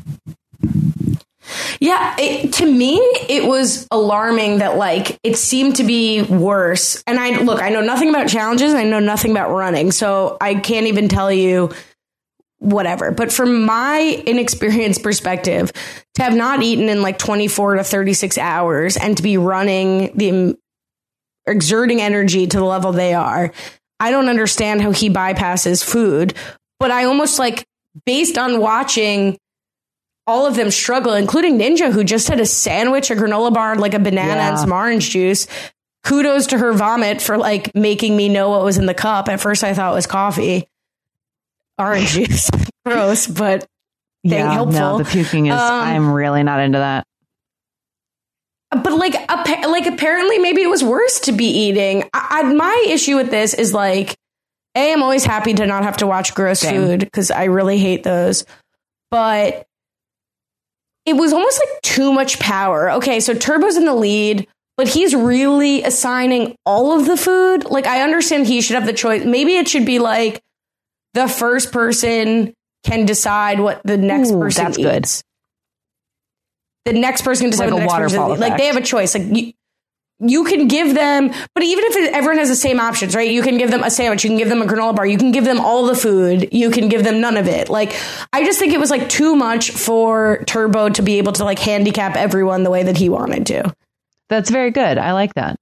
Yeah, it, to me, it was alarming that like it seemed to be worse. And I look, I know nothing about challenges. I know nothing about running, so I can't even tell you whatever. But from my inexperienced perspective, to have not eaten in like twenty-four to thirty-six hours and to be running the exerting energy to the level they are, I don't understand how he bypasses food. But I almost like, based on watching all of them struggle, including Ninja, who just had a sandwich, a granola bar, like a banana yeah. and some orange juice. Kudos to her vomit for like making me know what was in the cup. At first I thought it was coffee. Orange juice. Gross, but yeah, helpful. No, the puking is, um, I'm really not into that. But like, like apparently maybe it was worse to be eating. I, I, my issue with this is like, A, I'm always happy to not have to watch gross Same. food because I really hate those. But it was almost like too much power. Okay, so Turbo's in the lead, but he's really assigning all of the food. Like, I understand he should have the choice. Maybe it should be like the first person can decide what the next Ooh, person that's eats. Good. The next person can decide like what the next person eats. Like, they have a choice. Like, you, you can give them, but even if it, everyone has the same options, right? You can give them a sandwich, you can give them a granola bar, you can give them all the food, you can give them none of it. Like, I just think it was like too much for Turbo to be able to like handicap everyone the way that he wanted to. That's very good. I like that.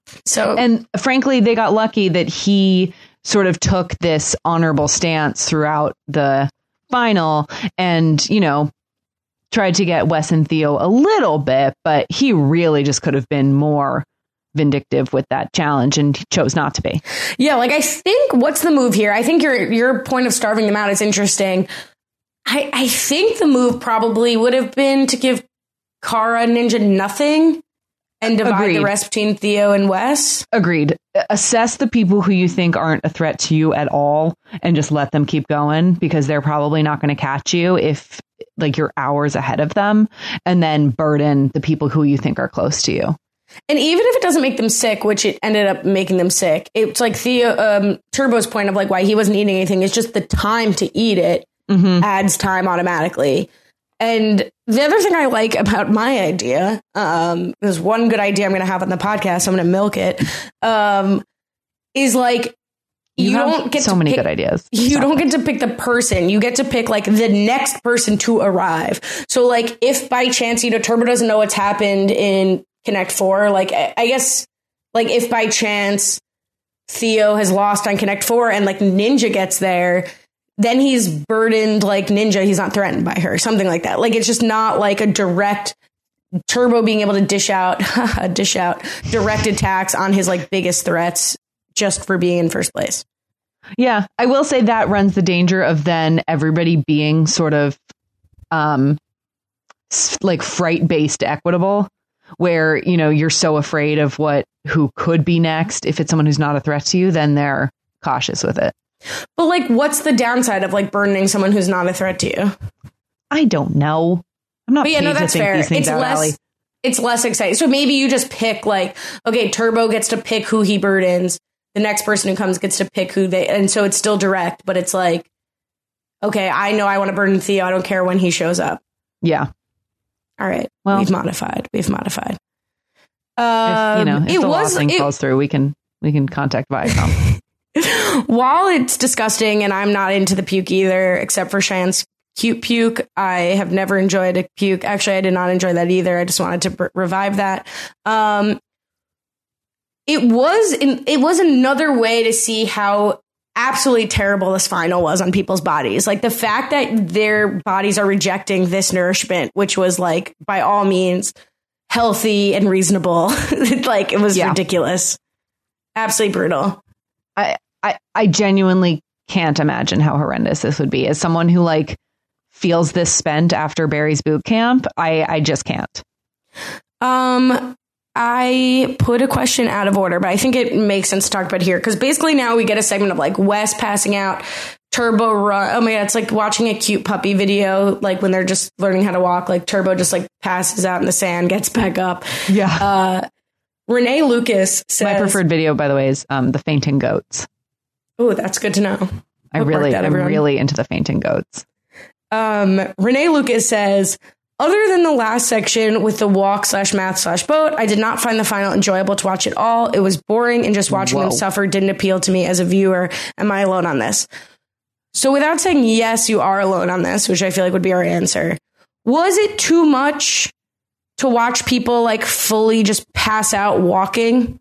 So, and frankly, they got lucky that he sort of took this honorable stance throughout the final and, you know, tried to get Wes and Theo a little bit, but he really just could have been more vindictive with that challenge and chose not to be. Yeah, like I think what's the move here? I think your your point of starving them out is interesting. I, I think the move probably would have been to give Cara and Ninja nothing and divide Agreed. the rest between Theo and Wes. Agreed. Assess the people who you think aren't a threat to you at all and just let them keep going because they're probably not going to catch you if like you're hours ahead of them, and then burden the people who you think are close to you. And even if it doesn't make them sick, which it ended up making them sick, it's like Theo, um, Turbo's point of like why he wasn't eating anything is just the time to eat it mm-hmm. adds time automatically. And the other thing I like about my idea, um, there's one good idea I'm going to have on the podcast, I'm going to milk it, um, is like, you, you don't get so to many pick, good ideas. You Stop. don't get to pick the person. You get to pick like the next person to arrive. So like if by chance, you know, Turbo doesn't know what's happened in Connect Four, like I guess like if by chance Theo has lost on Connect Four and like Ninja gets there, then he's burdened like Ninja. He's not threatened by her, something like that. Like it's just not like a direct Turbo being able to dish out, dish out direct attacks on his like biggest threats just for being in first place. Yeah, I will say that runs the danger of then everybody being sort of um like fright based equitable, where, you know, you're so afraid of what who could be next. If it's someone who's not a threat to you, then they're cautious with it. But like, what's the downside of like burdening someone who's not a threat to you? I don't know. I'm not but yeah, paid no, that's to think fair. these things it's out, less. Allie. It's less exciting. So maybe you just pick like, okay, Turbo gets to pick who he burdens. The next person who comes gets to pick who they, and so it's still direct, but it's like, okay, I know I want to burden Theo. I don't care when he shows up. Yeah. All right. Well, we've modified. We've modified. Um, if, you know, if it the was, law thing it, falls through, we can we can contact Viacom. While it's disgusting, and I'm not into the puke either, except for Cheyenne's cute puke. I have never enjoyed a puke. Actually, I did not enjoy that either. I just wanted to b- revive that. Um, it was in, it was another way to see how absolutely terrible this final was on people's bodies. Like the fact that their bodies are rejecting this nourishment, which was like by all means healthy and reasonable. Like it was yeah. ridiculous. Absolutely brutal. I, I I genuinely can't imagine how horrendous this would be. As someone who like feels this spent after Barry's boot camp, I, I just can't. Um, I put a question out of order, but I think it makes sense to talk about here because basically now we get a segment of like Wes passing out, Turbo run. Oh my God, it's like watching a cute puppy video, like when they're just learning how to walk, like Turbo just like passes out in the sand, gets back up. Yeah. Uh, Renee Lucas says... My preferred video, by the way, is um, the fainting goats. Oh, that's good to know. I really, I'm really into the fainting goats. Um, Renee Lucas says, other than the last section with the walk slash math slash boat, I did not find the final enjoyable to watch at all. It was boring and just watching Whoa. them suffer didn't appeal to me as a viewer. Am I alone on this? So without saying yes, you are alone on this, which I feel like would be our answer. Was it too much to watch people like fully just pass out walking?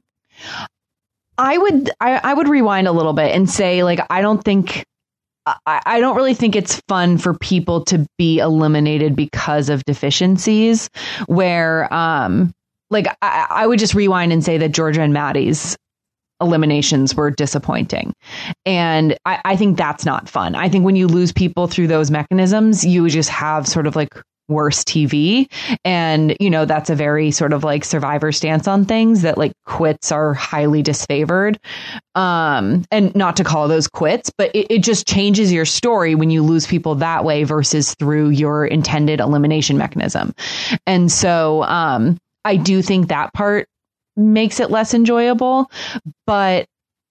I would I, I would rewind a little bit and say, like, I don't think I, I don't really think it's fun for people to be eliminated because of deficiencies where um like I, I would just rewind and say that Georgia and Maddie's eliminations were disappointing. And I, I think that's not fun. I think when you lose people through those mechanisms, you just have sort of like worse T V. And, you know, that's a very sort of like Survivor stance on things that like quits are highly disfavored. Um, and not to call those quits, but it, it just changes your story when you lose people that way versus through your intended elimination mechanism. And so um, I do think that part makes it less enjoyable. But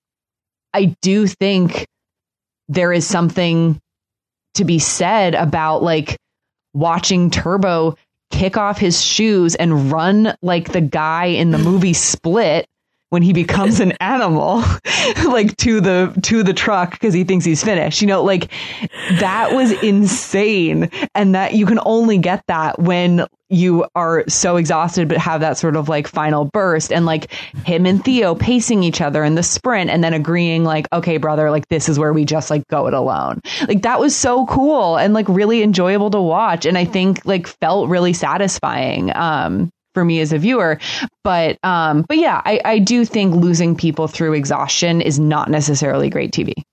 I do think there is something to be said about like watching Turbo kick off his shoes and run like the guy in the movie Split when he becomes an animal, like to the to the truck because he thinks he's finished. You know, like that was insane. And that you can only get that when you are so exhausted, but have that sort of like final burst, and like him and Theo pacing each other in the sprint and then agreeing like, okay, brother, like this is where we just like go it alone. Like that was so cool and like really enjoyable to watch. And I think like felt really satisfying. Um, for me as a viewer. But um, but yeah, I, I do think losing people through exhaustion is not necessarily great T V.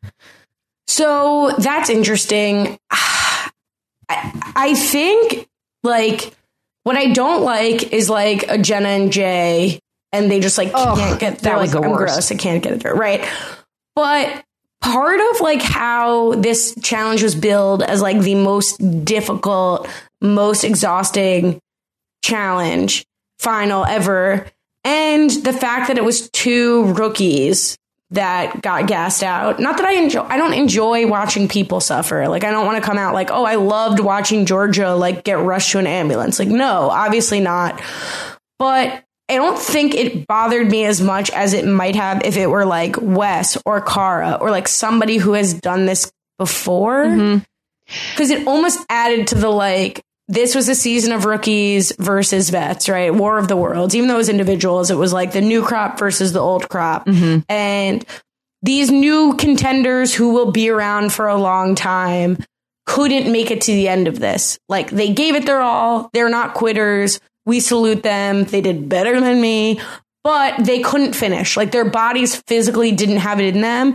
So that's interesting. I, I think like what I don't like is like a Jenna and Jay and they just like oh, can't get that was like, the I'm worst. gross. I can't get it through. Right. But part of like how this challenge was billed as like the most difficult, most exhausting challenge final ever, and the fact that it was two rookies that got gassed out. Not that I enjoy I don't enjoy watching people suffer. Like I don't want to come out like, oh, I loved watching Georgia like get rushed to an ambulance. Like no, obviously not. But I don't think it bothered me as much as it might have if it were like Wes or Cara or like somebody who has done this before. Mm-hmm. Because it almost added to the like, this was a season of rookies versus vets, right? War of the Worlds. Even though it was individuals, it was like the new crop versus the old crop. Mm-hmm. And these new contenders who will be around for a long time couldn't make it to the end of this. Like they gave it their all. They're not quitters. We salute them. They did better than me, but they couldn't finish. Like their bodies physically didn't have it in them.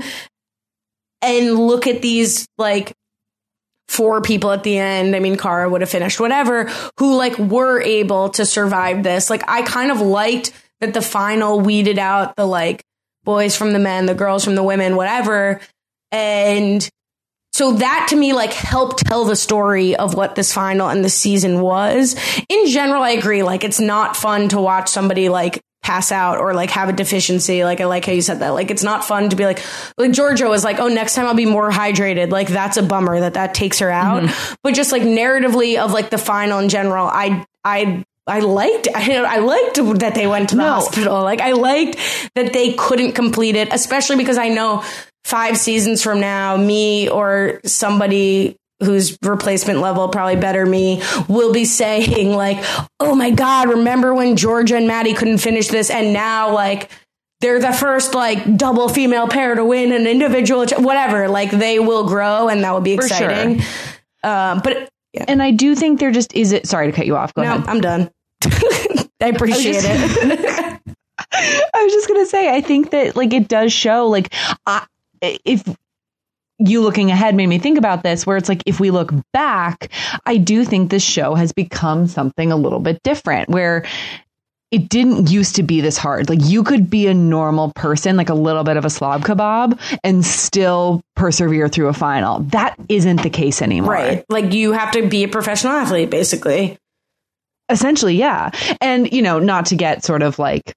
And look at these like four people at the end. I mean, Cara would have finished, whatever, who like were able to survive this. Like I kind of liked that the final weeded out the like boys from the men, the girls from the women, whatever. And so that to me like helped tell the story of what this final and the season was. In general, I agree. Like it's not fun to watch somebody like pass out or like have a deficiency. Like, I like how you said that. Like, it's not fun to be like, like Georgia was like, oh, next time I'll be more hydrated. Like, that's a bummer that that takes her out. Mm-hmm. But just like narratively of like the final in general, I, I, I liked, I, I liked that they went to the no. hospital. Like, I liked that they couldn't complete it, especially because I know five seasons from now, me or somebody whose replacement level, probably better me, will be saying like, oh my God, remember when Georgia and Maddie couldn't finish this? And now like they're the first like double female pair to win an individual, whatever, like they will grow and that will be exciting. Sure. Uh, but yeah. And I do think there just is it. Sorry to cut you off. Go no, ahead. I'm done. I appreciate I just, it. I was just going to say, I think that like it does show like I, if you looking ahead made me think about this, where it's like, if we look back, I do think this show has become something a little bit different, where it didn't used to be this hard. Like you could be a normal person, like a little bit of a slob kebab, and still persevere through a final. That isn't the case anymore. Right. Like you have to be a professional athlete, basically. Essentially, yeah. And, you know, not to get sort of like,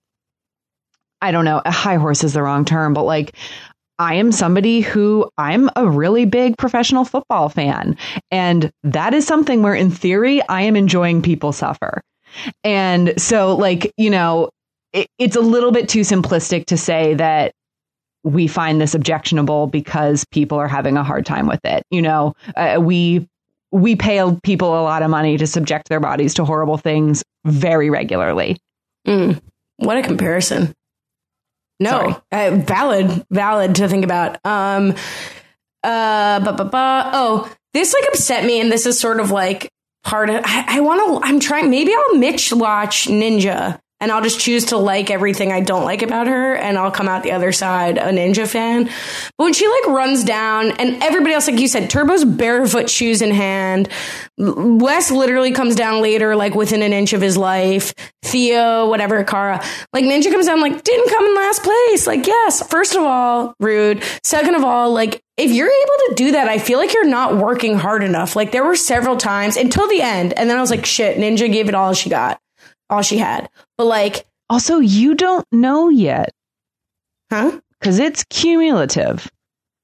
I don't know, a high horse is the wrong term, but like, I am somebody who I'm a really big professional football fan. And that is something where in theory, I am enjoying people suffer. And so like, you know, it, it's a little bit too simplistic to say that we find this objectionable because people are having a hard time with it. You know, uh, we we pay people a lot of money to subject their bodies to horrible things very regularly. Mm, what a comparison. No, uh, valid, valid to think about. Um, uh, ba, ba, ba. Oh, this like upset me. And this is sort of like part of, I, I want to, I'm trying, maybe I'll Mitch watch Ninja and I'll just choose to like everything I don't like about her. And I'll come out the other side a Ninja fan. But when she like runs down and everybody else, like you said, Turbo's barefoot, shoes in hand. Wes literally comes down later, like within an inch of his life. Theo, whatever, Cara. Like Ninja comes down, like, didn't come in last place. Like, yes, first of all, rude. Second of all, like, if you're able to do that, I feel like you're not working hard enough. Like, there were several times until the end. And then I was like, shit, Ninja gave it all she got, all she had. But like, also, you don't know yet. Huh? Because it's cumulative.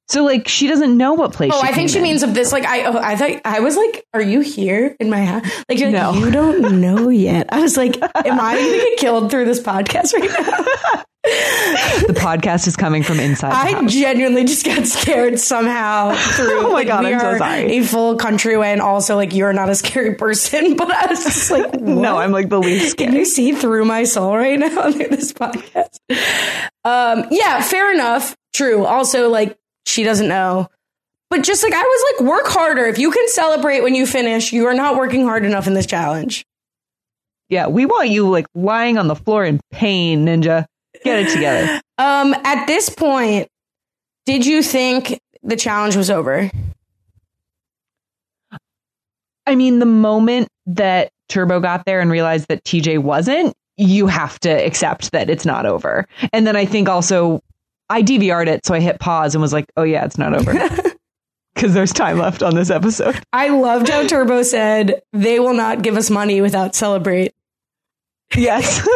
So, like, she doesn't know what place. Oh, she I think she in. means of this. Like, I, oh, I thought I was like, "Are you here in my house?" Like, you're no. like, you don't know yet. I was like, "Am I going to get killed through this podcast right now?" The podcast is coming from inside the I house. genuinely just got scared somehow through. Oh my like, God, we I'm so are sorry. A full countryway, and also like you're not a scary person, but I was just like, what? No, I'm like the least scary. Can you see through my soul right now through this podcast? Um, yeah, fair enough. True. Also, like she doesn't know. But just like I was like, work harder. If you can celebrate when you finish, you are not working hard enough in this challenge. Yeah, we want you like lying on the floor in pain, Ninja. Get it together. Um, at this point, did you think the challenge was over? I mean, the moment that Turbo got there and realized that T J wasn't, you have to accept that it's not over. And then I think also I D V R'd it, so I hit pause and was like, oh yeah, it's not over. Because there's time left on this episode. I loved how Turbo said, they will not give us money without Celebrate. Yes.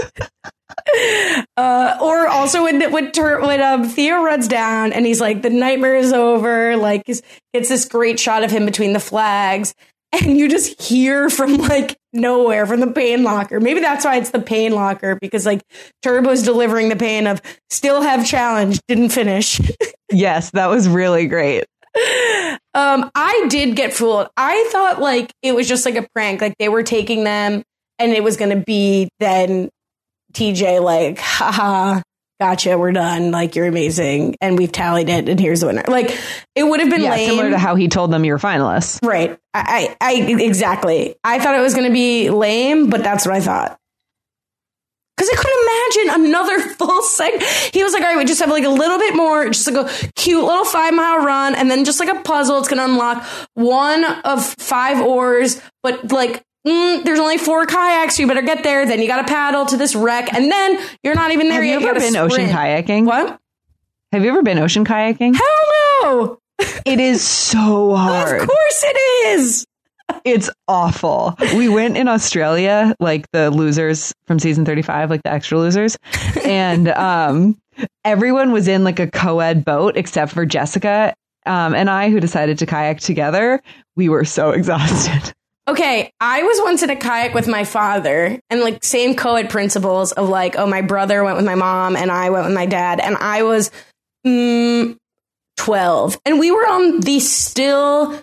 uh, or also when when, Tur- when um, Theo runs down and he's like, the nightmare is over, like it's this great shot of him between the flags. And you just hear from like nowhere from the pain locker. Maybe that's why it's the pain locker, because like Turbo's delivering the pain of still have challenge, didn't finish. Yes, that was really great. Um, I did get fooled. I thought like it was just like a prank, like they were taking them and it was going to be then T J like, haha, gotcha, we're done. Like, you're amazing. And we've tallied it. And here's the winner. Like, it would have been yeah, lame. Similar to how he told them you're finalists. Right. I, I, I exactly. I thought it was going to be lame, but that's what I thought. Because I couldn't imagine another full segment. He was like, all right, we just have like a little bit more, just like a cute little five mile run. And then just like a puzzle. It's going to unlock one of five oars. But like, mm, there's only four kayaks. So you better get there. Then you got to paddle to this wreck. And then you're not even there have yet. You ever you been sprint. ocean kayaking? What? Have you ever been ocean kayaking? Hell no. It is so hard. Of course it is. It's awful. We went in Australia, like the losers from season thirty-five, like the extra losers. And um, everyone was in like a co-ed boat except for Jessica um, and I, who decided to kayak together. We were so exhausted. Okay, I was once in a kayak with my father and like same co-ed principles of like, oh, my brother went with my mom and I went with my dad. And I was mm, twelve. And we were on the still...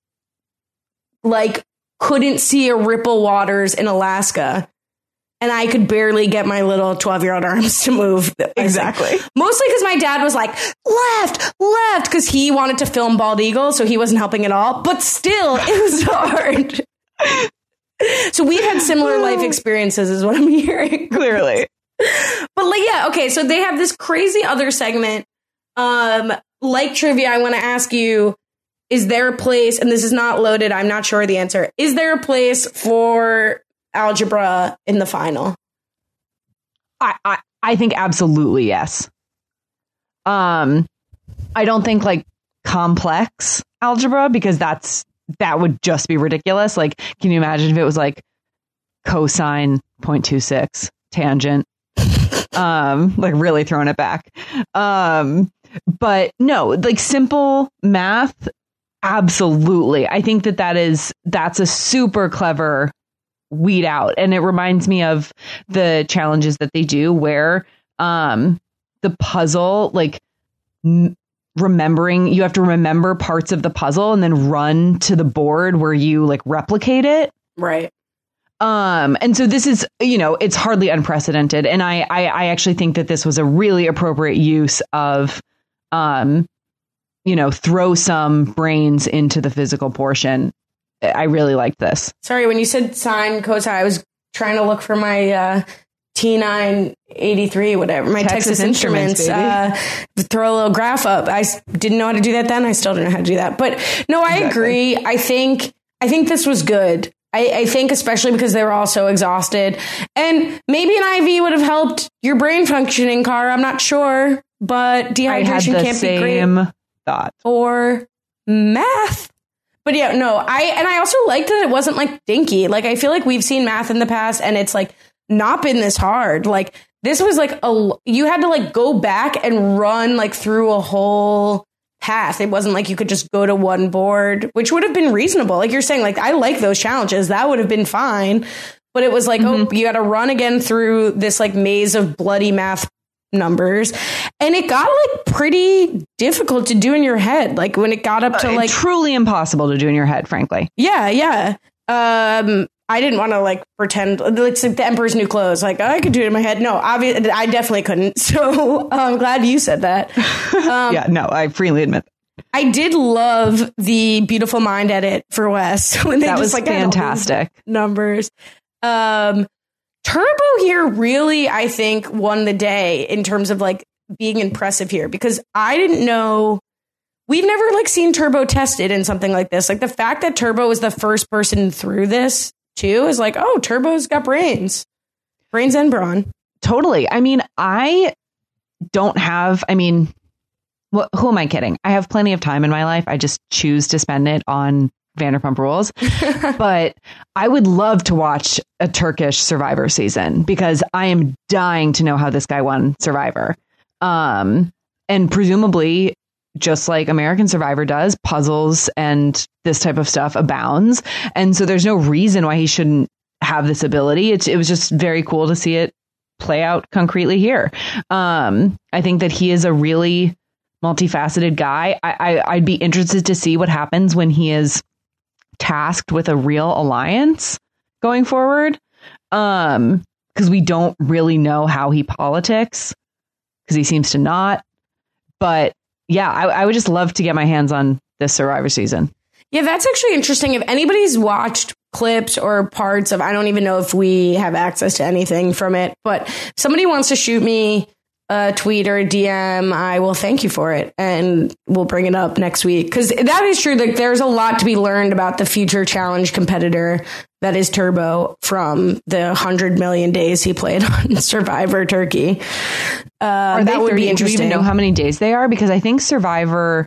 like couldn't see a ripple waters in Alaska. And I could barely get my little twelve year old arms to move. Exactly. Like, mostly because my dad was like, left, left, because he wanted to film Bald Eagle. So he wasn't helping at all. But still, it was hard. So we've had similar life experiences is what I'm hearing. Clearly. But like, yeah, okay. So they have this crazy other segment. Um, like trivia, I want to ask you, is there a place, and this is not loaded, I'm not sure the answer, is there a place for algebra in the final? I, I, I think absolutely yes. Um, I don't think like complex algebra, because that's that would just be ridiculous. Like, can you imagine if it was like cosine zero point two six, tangent, um, like really throwing it back. Um, but no, like simple math. Absolutely. I think that that is, that's a super clever weed out. And it reminds me of the challenges that they do where um, the puzzle, like m- remembering, you have to remember parts of the puzzle and then run to the board where you like replicate it. Right. Um, and so this is, you know, it's hardly unprecedented. And I, I, I actually think that this was a really appropriate use of, um, you know, throw some brains into the physical portion. I really liked this. Sorry, when you said sine, cosine, I was trying to look for my uh, T nine eighty-three, whatever, my Texas, Texas Instruments. Instruments uh, throw a little graph up. I didn't know how to do that then. I still don't know how to do that. But no, I exactly. agree. I think I think this was good. I, I think especially because they were all so exhausted. And maybe an I V would have helped your brain functioning, Cara. I'm not sure. But dehydration can't be great. Thought or math. But yeah, no, I and I also liked that it wasn't like dinky. Like, I feel like we've seen math in the past and it's like not been this hard. Like, this was like a you had to like go back and run like through a whole path. It wasn't like you could just go to one board, which would have been reasonable. Like you're saying, like, I like those challenges. That would have been fine. But it was like, mm-hmm. oh, you got to run again through this like maze of bloody math numbers. And it got like pretty difficult to do in your head. Like when it got up to like uh, truly impossible to do in your head, frankly. Yeah. Yeah. Um, I didn't want to like pretend it's like the Emperor's New Clothes. Like oh, I could do it in my head. No, obviously I definitely couldn't. So I'm glad you said that. Um, yeah, no, I freely admit. I did love the Beautiful Mind edit for Wes when they that just was like fantastic numbers. Um, Turbo here really, I think, won the day in terms of like being impressive here because I didn't know. We've never like seen Turbo tested in something like this. Like the fact that Turbo was the first person through this too is like, oh, Turbo's got brains, brains and brawn. Totally. I mean, I don't have. I mean, what? Who am I kidding? I have plenty of time in my life. I just choose to spend it on Vanderpump Rules. But I would love to watch a Turkish Survivor season because I am dying to know how this guy won Survivor. Um, and presumably, just like American Survivor does, puzzles and this type of stuff abounds. And so there's no reason why he shouldn't have this ability. It, it was just very cool to see it play out concretely here. Um, I think that he is a really multifaceted guy. I, I, I'd be interested to see what happens when he is tasked with a real alliance going forward. Um, because we don't really know how he politics because he seems to not. But yeah, I, I would just love to get my hands on this Survivor season. Yeah, that's actually interesting. If anybody's watched clips or parts of, I don't even know if we have access to anything from it, but if somebody wants to shoot me a tweet or a D M, I will thank you for it. And we'll bring it up next week. Because that is true. Like, there's a lot to be learned about the future challenge competitor that is Turbo from the one hundred million days he played on Survivor Turkey. Uh, are that would be interesting. Do you even know how many days they are? Because I think Survivor,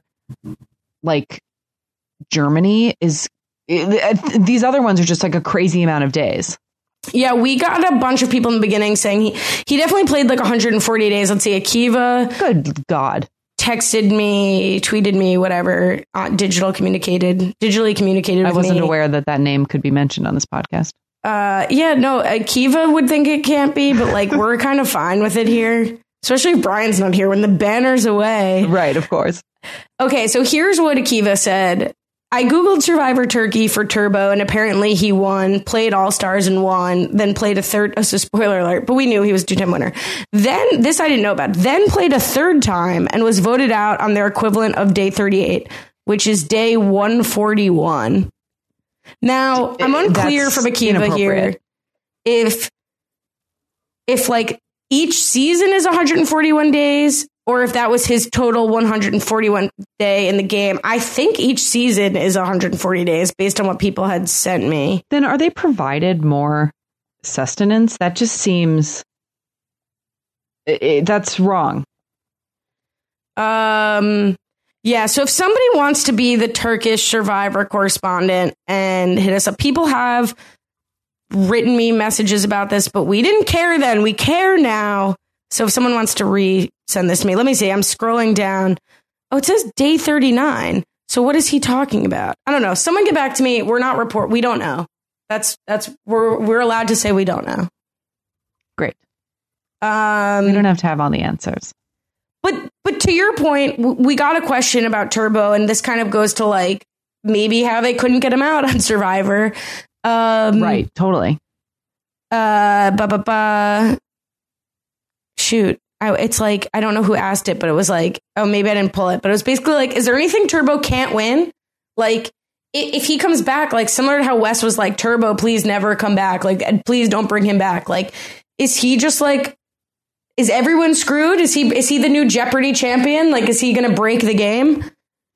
like Germany, is it, these other ones are just like a crazy amount of days. Yeah, we got a bunch of people in the beginning saying he, he definitely played like one hundred forty days. Let's see, Akiva. Good God. Texted me, tweeted me, whatever, uh, digital communicated, digitally communicated with I wasn't me. aware that that name could be mentioned on this podcast. Uh, yeah, no, Akiva would think it can't be, but like we're kind of fine with it here. Especially if Brian's not here when the banner's away. Right, of course. Okay, so here's what Akiva said. I Googled Survivor Turkey for Turbo, and apparently he won, played All Stars and won, then played a third, oh, so spoiler alert, but we knew he was a two-time winner. Then, this I didn't know about, then played a third time and was voted out on their equivalent of day thirty-eight, which is day one forty-one. Now, I'm unclear That's from Akiva here if, if like each season is one hundred forty-one days, or if that was his total one hundred forty-one day in the game. I think each season is one hundred forty days based on what people had sent me. Then are they provided more sustenance? That just seems it, it, that's wrong. Um, yeah. So if somebody wants to be the Turkish Survivor correspondent and hit us up, people have written me messages about this, but we didn't care then. We care now. So if someone wants to re-send this to me, let me see. I'm scrolling down. Oh, it says day thirty-nine. So what is he talking about? I don't know. Someone get back to me. We're not report. We don't know. That's that's we're we're allowed to say we don't know. Great. Um, we don't have to have all the answers. But but to your point, we got a question about Turbo, and this kind of goes to like maybe how they couldn't get him out on Survivor. Um, right. Totally. Uh, ba ba ba. Shoot, I, it's like, I don't know who asked it, but it was like, oh, maybe I didn't pull it. But it was basically like, is there anything Turbo can't win? Like, if he comes back, like similar to how Wes was like, Turbo, please never come back. Like, and please don't bring him back. Like, is he just like, is everyone screwed? Is he is he the new Jeopardy champion? Like, is he going to break the game?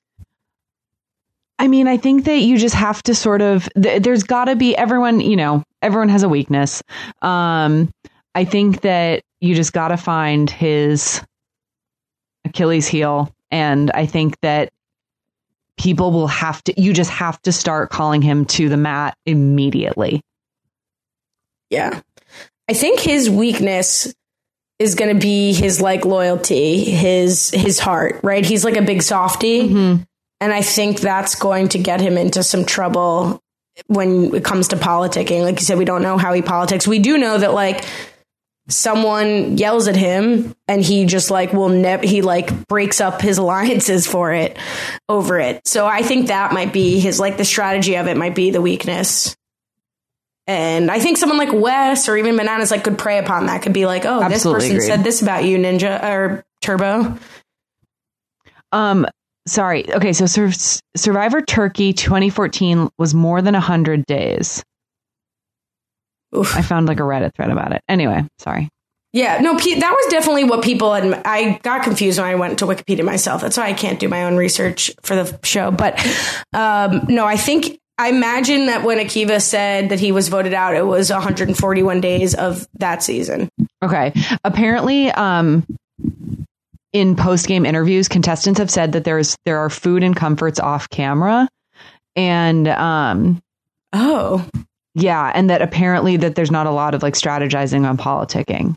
I mean, I think that you just have to sort of, th- there's got to be everyone, you know, everyone has a weakness. Um, I think that you just got to find his Achilles heel. And I think that people will have to, you just have to start calling him to the mat immediately. Yeah. I think his weakness is going to be his like loyalty, his his heart, right? He's like a big softie. Mm-hmm. And I think that's going to get him into some trouble when it comes to politicking. Like you said, we don't know how he politics. We do know that like someone yells at him and he just like will never, he like breaks up his alliances for it, over it. So I think that might be his, like the strategy of it might be the weakness. And I think someone like Wes or even Bananas like could prey upon that, could be like, oh, Absolutely this person agreed. said this about you, Ninja or Turbo. Um, sorry. Okay. So Sur- Survivor Turkey twenty fourteen was more than a hundred days. Oof. I found like a Reddit thread about it. Anyway, sorry. Yeah, no, that was definitely what people had. I got confused when I went to Wikipedia myself. That's why I can't do my own research for the show. But um, no, I think I imagine that when Akiva said that he was voted out, it was one hundred forty-one days of that season. Okay. Apparently, um, in post-game interviews, contestants have said that there's there are food and comforts off camera. And um, oh. Yeah, and that apparently that there's not a lot of like strategizing on politicking.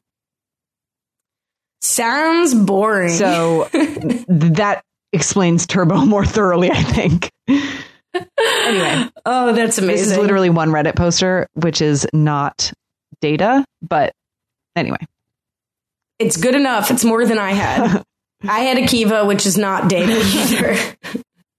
Sounds boring. So that explains Turbo more thoroughly, I think. Anyway. Oh, that's amazing. This is literally one Reddit poster, which is not data, but anyway. It's good enough. It's more than I had. I had Akiva, which is not data either.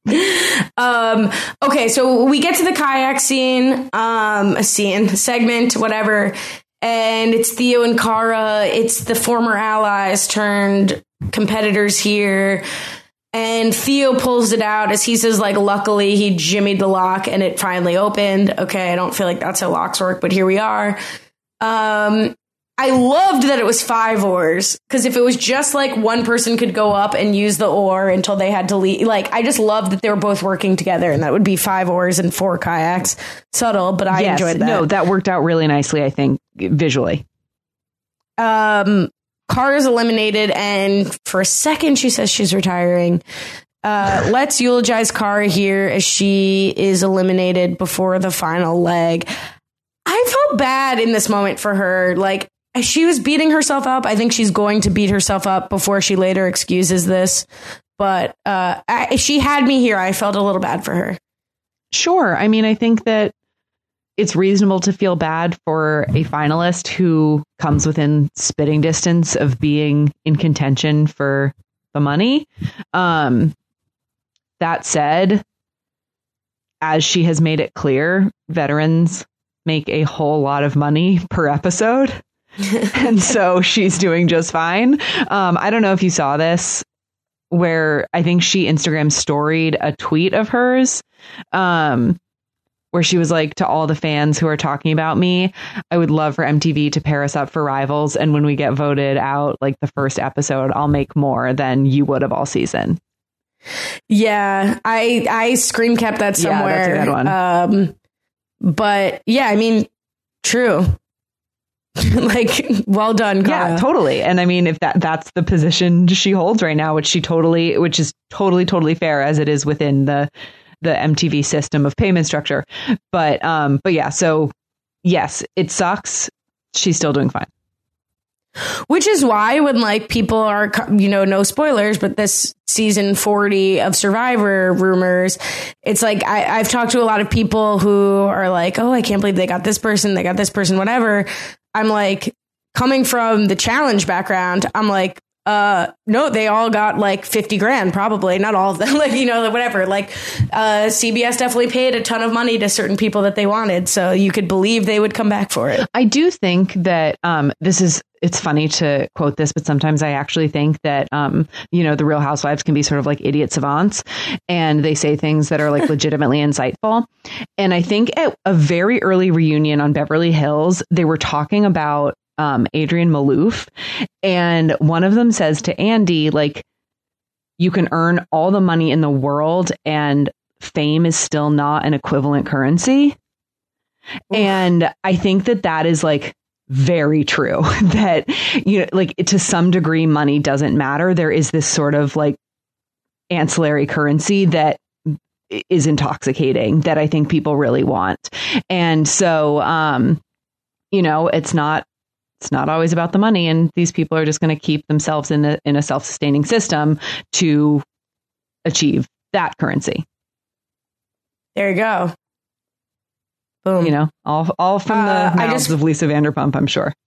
um okay, so we get to the kayak scene, um a scene segment, whatever, and it's Theo and Cara. It's the former allies turned competitors here, and Theo pulls it out as he says, like, luckily he jimmied the lock and it finally opened. Okay, I don't feel like that's how locks work, but here we are. um I loved that it was five oars, because if it was just like one person could go up and use the oar until they had to leave, like, I just loved that they were both working together, and that would be five oars and four kayaks. Subtle, but I yes, enjoyed that. No, that worked out really nicely, I think, visually. Um, Cara's eliminated, and for a second she says she's retiring. Uh, let's eulogize Cara here as she is eliminated before the final leg. I felt bad in this moment for her. Like, she was beating herself up. I think she's going to beat herself up before she later excuses this. But uh, I, she had me here. I felt a little bad for her. Sure. I mean, I think that it's reasonable to feel bad for a finalist who comes within spitting distance of being in contention for the money. Um, that said, as she has made it clear, veterans make a whole lot of money per episode. And so she's doing just fine. Um, I don't know if you saw this, where I think she Instagram storied a tweet of hers, um, where she was like, to all the fans who are talking about me, I would love for M T V to pair us up for Rivals. And when we get voted out, like the first episode, I'll make more than you would have all season. Yeah, I I screen kept that somewhere. Yeah, that's a good one. Um, but yeah, I mean, true. Like, well done, Cara. Yeah, totally. And I mean, if that that's the position she holds right now, which she totally, which is totally, totally fair as it is within the the M T V system of payment structure. But um, but yeah, so yes, it sucks. She's still doing fine. Which is why when like people are, you know, no spoilers, but this season forty of Survivor rumors, it's like I, I've talked to a lot of people who are like, oh, I can't believe they got this person, they got this person, whatever. I'm like, coming from the challenge background, I'm like, uh, no, they all got like fifty grand, probably. Not all of them, like, you know, whatever. Like, uh, C B S definitely paid a ton of money to certain people that they wanted. So you could believe they would come back for it. I do think that um, this is, it's funny to quote this, but sometimes I actually think that, um, you know, the Real Housewives can be sort of like idiot savants, and they say things that are like legitimately insightful. And I think at a very early reunion on Beverly Hills, they were talking about um, Adrienne Maloof, and one of them says to Andy, like, you can earn all the money in the world and fame is still not an equivalent currency. Oof. And I think that that is like very true, that, you know, like to some degree, money doesn't matter. There is this sort of like ancillary currency that is intoxicating that I think people really want. And so, um, you know, it's not it's not always about the money, and these people are just going to keep themselves in a in a self-sustaining system to achieve that currency. There you go. Boom. You know, all all from Uh, the I mouths just- of Lisa Vanderpump, I'm sure.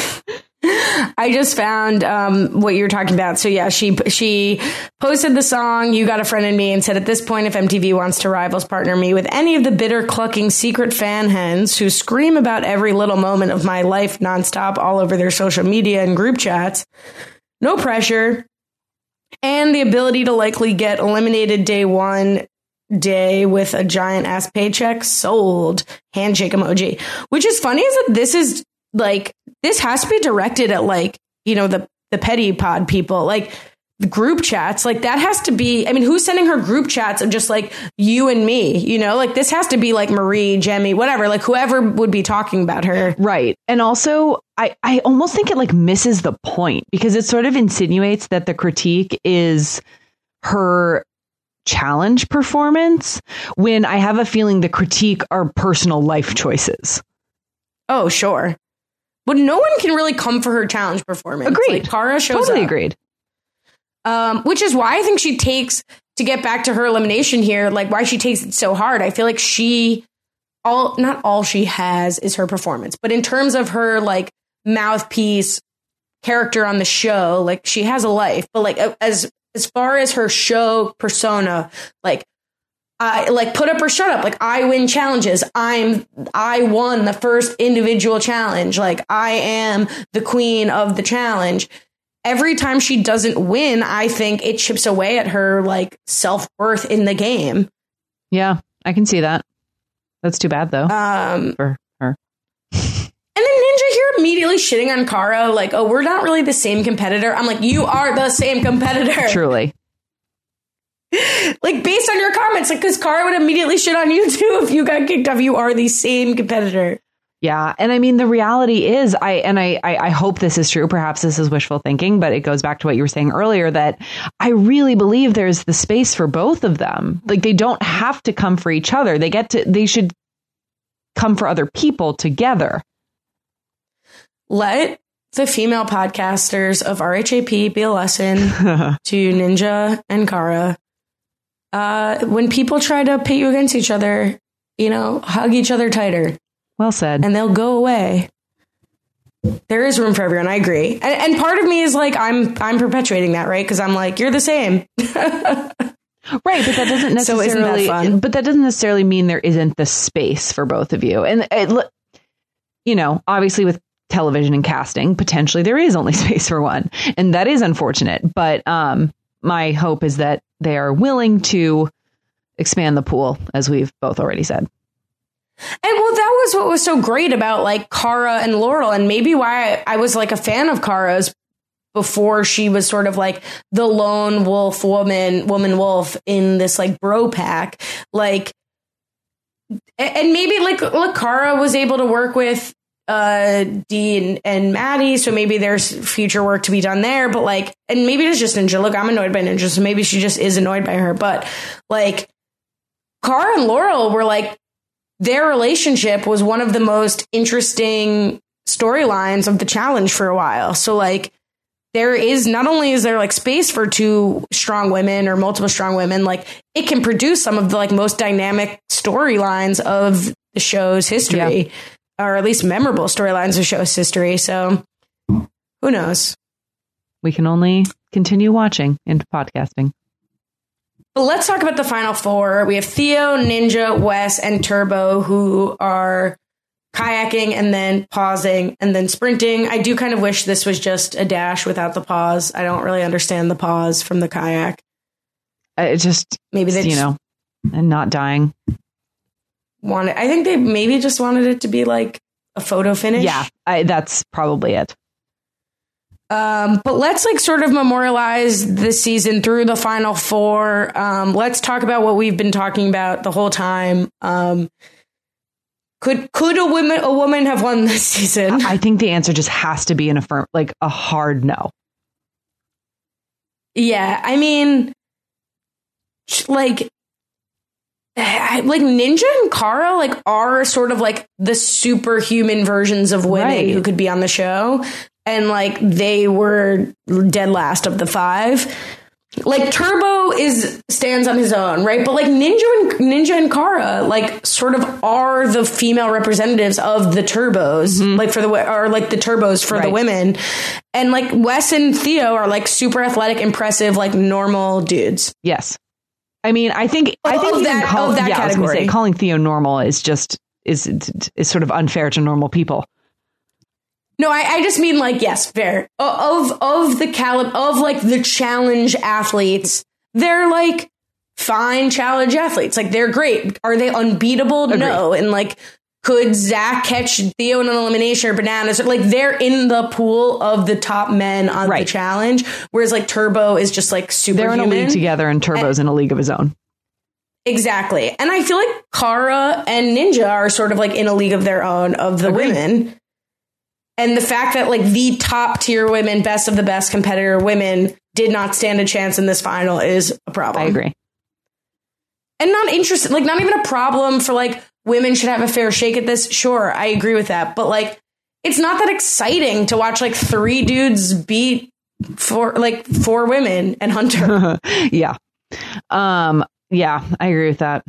I just found um, what you're talking about. So yeah, she she posted the song "You Got a Friend in Me" and said, "At this point, if M T V wants to rivals partner me with any of the bitter, clucking secret fan hens who scream about every little moment of my life nonstop all over their social media and group chats, no pressure, and the ability to likely get eliminated day one day with a giant ass paycheck, sold." Handshake emoji. Which is funny is that this is like, this has to be directed at like, you know, the, the petty pod people, like the group chats, like that has to be, I mean, who's sending her group chats of just like you and me, you know, like this has to be like Marie, Jemmy, whatever, like whoever would be talking about her. Right. And also, I, I almost think it like misses the point because it sort of insinuates that the critique is her challenge performance when I have a feeling the critique are personal life choices. Oh, sure. But no one can really come for her challenge performance. Agreed. Like, Cara shows Totally up. agreed. Um, which is why I think she takes, to get back to her elimination here, like why she takes it so hard. I feel like she, all not all she has is her performance, but in terms of her like mouthpiece character on the show, like she has a life, but like as as far as her show persona, like I like put up or shut up. Like I win challenges. I'm I won the first individual challenge. Like I am the queen of the challenge. Every time she doesn't win, I think it chips away at her like self-worth in the game. Yeah, I can see that. That's too bad though. Um for her. And then Ninja here immediately shitting on Cara, like, oh, we're not really the same competitor. I'm like, you are the same competitor. Truly. Like, based on your comments, like, because Cara would immediately shit on you, too, if you got kicked off. You are the same competitor. Yeah. And I mean, the reality is, I and I, I, I hope this is true. Perhaps this is wishful thinking, but it goes back to what you were saying earlier, that I really believe there's the space for both of them. Like, they don't have to come for each other. They get to, they should come for other people together. Let the female podcasters of R H A P be a lesson to Ninja and Cara. Uh, when people try to pit you against each other, you know, hug each other tighter. Well said. And they'll go away. There is room for everyone. I agree. And, and part of me is like, I'm I'm perpetuating that, right? Because I'm like, you're the same. Right, but that doesn't necessarily. So isn't that fun? But that doesn't necessarily mean there isn't the space for both of you. And it, you know, obviously with television and casting, potentially there is only space for one, and that is unfortunate. But um, my hope is that they are willing to expand the pool, as we've both already said. And well, that was what was so great about like Cara and Laurel, and maybe why I, I was like a fan of Cara's before she was sort of like the lone wolf woman, woman wolf in this like bro pack. Like, and maybe like, look, Cara was able to work with uh, Dee and, and Maddie, so maybe there's future work to be done there. But like, and maybe it's just Ninja. Look, I'm annoyed by Ninja, so maybe she just is annoyed by her. But like, Cara and Laurel were like, their relationship was one of the most interesting storylines of the challenge for a while. So like, there is not only is there like space for two strong women or multiple strong women, like it can produce some of the like most dynamic storylines of the show's history, yeah. Or at least memorable storylines of the show's history. So who knows? We can only continue watching and podcasting. But let's talk about the final four. We have Theo, Ninja, Wes, and Turbo, who are kayaking and then pausing and then sprinting. I do kind of wish this was just a dash without the pause. I don't really understand the pause from the kayak. It just, maybe they you just know, and not dying. Wanted, I think they maybe just wanted it to be like a photo finish. Yeah, I, that's probably it. Um, but let's like sort of memorialize this season through the final four. Um, let's talk about what we've been talking about the whole time. Um, Could could a woman a woman have won this season? I think the answer just has to be an affirm, like a hard no. Yeah, I mean, like I, like Ninja and Kara like are sort of like the superhuman versions of women Right. who could be on the show. And like they were dead last of the five. Like Turbo is stands on his own, right? But like Ninja and Ninja and Kara like sort of are the female representatives of the Turbos, mm-hmm. like for the or like the Turbos for right. the women. And like Wes and Theo are like super athletic, impressive, like normal dudes. Yes. I mean, I think I think of even that, call, of that yeah, category. I was gonna say, calling Theo normal is just is is sort of unfair to normal people. No, I, I just mean like, yes, fair. Of of the caliber of like the challenge athletes, they're like fine challenge athletes. Like they're great. Are they unbeatable? Agreed. No. And like, could Zach catch Theo in an elimination or Bananas? Like they're in the pool of the top men on right. the challenge. Whereas like Turbo is just like super. They're in a league together and Turbo's and, in a league of his own. Exactly. And I feel like Kara and Ninja are sort of like in a league of their own of the Agreed. Women. And the fact that like the top tier women, best of the best competitor women did not stand a chance in this final is a problem. I agree. And not interested, like not even a problem for like women should have a fair shake at this. Sure, I agree with that. But like, it's not that exciting to watch like three dudes beat four, like four women and Hunter. yeah. Um, yeah, I agree with that.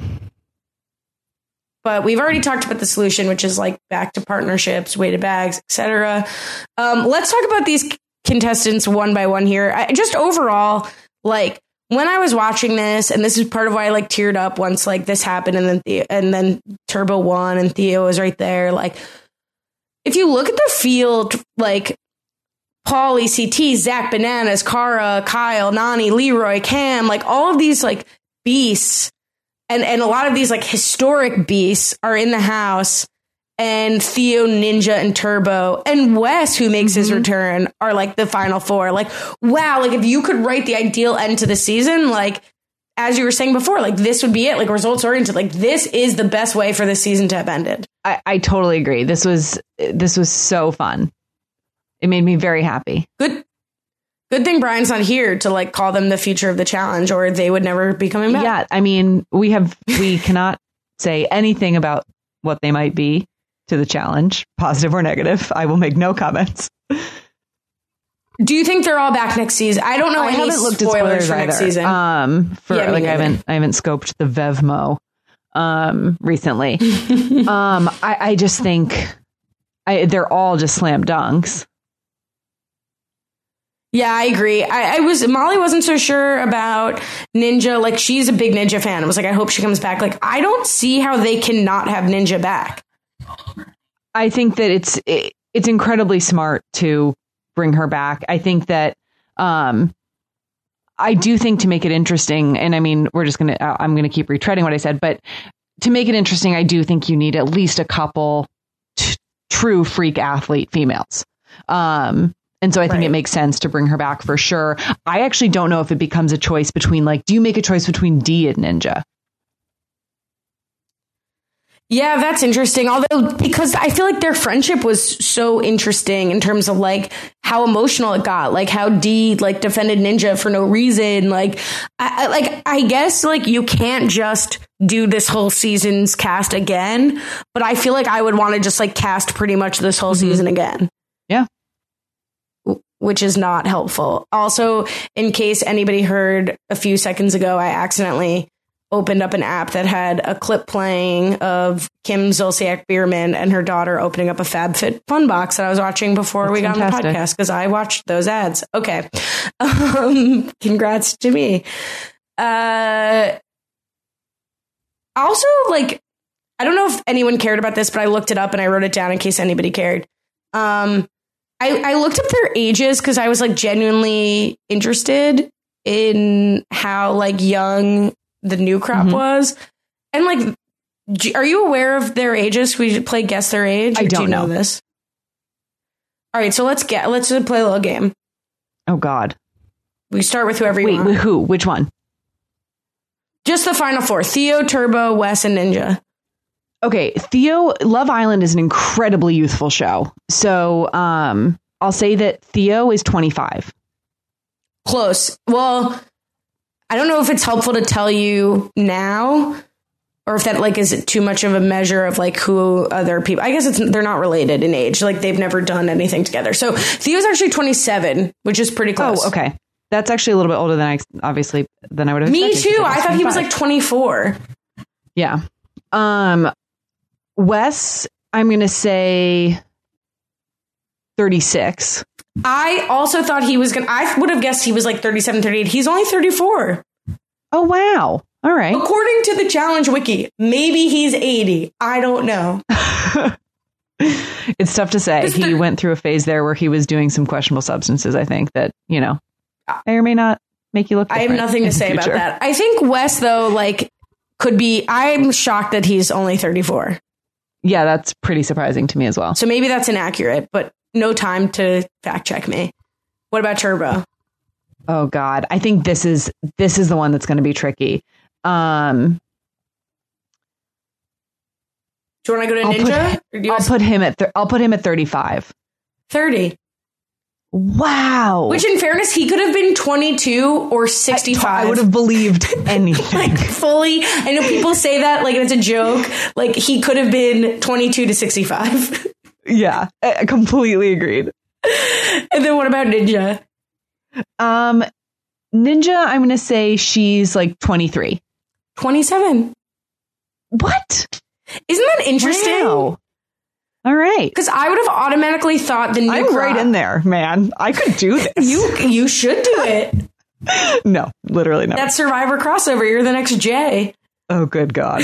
But we've already talked about the solution, which is like back to partnerships, weighted bags, et cetera. Um, let's talk about these contestants one by one here. I, just overall, like when I was watching this, and this is part of why I like teared up once like this happened, and then the, and then Turbo won, and Theo was right there. Like, if you look at the field, like Pauly, C T, Zach, Bananas, Kara, Kyle, Nany, Leroy, Cam, like all of these like beasts. And and a lot of these like historic beasts are in the house, and Theo, Ninja, and Turbo, and Wes, who makes mm-hmm. his return, are like the final four. Like, wow, like if you could write the ideal end to the season, like as you were saying before, like this would be it, like results oriented. Like this is the best way for this season to have ended. I, I totally agree. This was this was so fun. It made me very happy. Good. Good thing Brian's not here to like call them the future of the challenge, or they would never be coming back. Yeah, I mean, we have we cannot say anything about what they might be to the challenge, positive or negative. I will make no comments. Do you think they're all back next season? I don't know I any haven't looked spoilers, at spoilers for either. next season. Um, for yeah, like I haven't I haven't scoped the Vevmo um recently. um, I, I just think I, they're all just slam dunks. Yeah, I agree. I, I was Molly wasn't so sure about Ninja. Like, she's a big Ninja fan. I was like, I hope she comes back. Like, I don't see how they cannot have Ninja back. I think that it's it, it's incredibly smart to bring her back. I think that um, I do think to make it interesting, and I mean, we're just gonna I'm gonna keep retreading what I said, but to make it interesting, I do think you need at least a couple t- true freak athlete females. Um, And so I think right. it makes sense to bring her back for sure. I actually don't know if it becomes a choice between like, do you make a choice between Dee and Ninja? Yeah, that's interesting. Although, because I feel like their friendship was so interesting in terms of like how emotional it got, like how Dee like defended Ninja for no reason. Like, I, like I guess like you can't just do this whole season's cast again, but I feel like I would want to just like cast pretty much this whole mm-hmm. season again. Yeah. Which is not helpful. Also, in case anybody heard a few seconds ago, I accidentally opened up an app that had a clip playing of Kim Zolciak Biermann and her daughter opening up a FabFitFun box that I was watching before That's we got fantastic. on the podcast because I watched those ads. Okay. Um, congrats to me. Uh, also, like, I don't know if anyone cared about this, but I looked it up and I wrote it down in case anybody cared. Um, I, I looked up their ages because I was like genuinely interested in how like young the new crop mm-hmm. was. And like, are you aware of their ages? We play guess their age. I don't do you know. know this. All right, so let's get let's play a little game. Oh God, we start with whoever you Wait, want. Wait, who? Which one? Just the final four: Theo, Turbo, Wes, and Ninja. Okay, Theo, Love Island is an incredibly youthful show. So um, I'll say that Theo is twenty-five. Close. Well, I don't know if it's helpful to tell you now, or if that like is too much of a measure of like who other people. I guess it's they're not related in age. Like they've never done anything together. So Theo's actually twenty-seven, which is pretty close. Oh, okay. That's actually a little bit older than I obviously than I would have. Me too. I thought he was like twenty-four. Yeah. Um, Wes, I'm going to say thirty-six. I also thought he was going to, I would have guessed he was like thirty-seven, thirty-eight. He's only thirty-four. Oh, wow. All right. According to the Challenge Wiki, maybe he's eighty. I don't know. It's tough to say. He the, went through a phase there where he was doing some questionable substances, I think, that, you know, may or may not make you look I have nothing to say about that. I think Wes, though, like, could be, I'm shocked that he's only thirty-four. Yeah, that's pretty surprising to me as well. So maybe that's inaccurate, but no time to fact check me. What about Turbo? Oh, God. I think this is this is the one that's going to be tricky. Um, do you want to go to I'll Ninja? Put, or do you I'll put him at th- I'll put him at thirty-five. thirty. Wow. Which, in fairness, he could have been twenty-two or sixty-five. I, I would have believed anything. Like, fully. I know people say that like it's a joke. Like, he could have been twenty-two to sixty-five. Yeah, I completely agreed. And then what about Ninja? Um, Ninja, I'm going to say she's like twenty-three. twenty-seven. What? Isn't that interesting? Wow. All right. Because I would have automatically thought the new I'm crop, right in there, man. I could do this. You you should do it. No, literally not. That Survivor crossover. You're the next Jay. Oh, good God.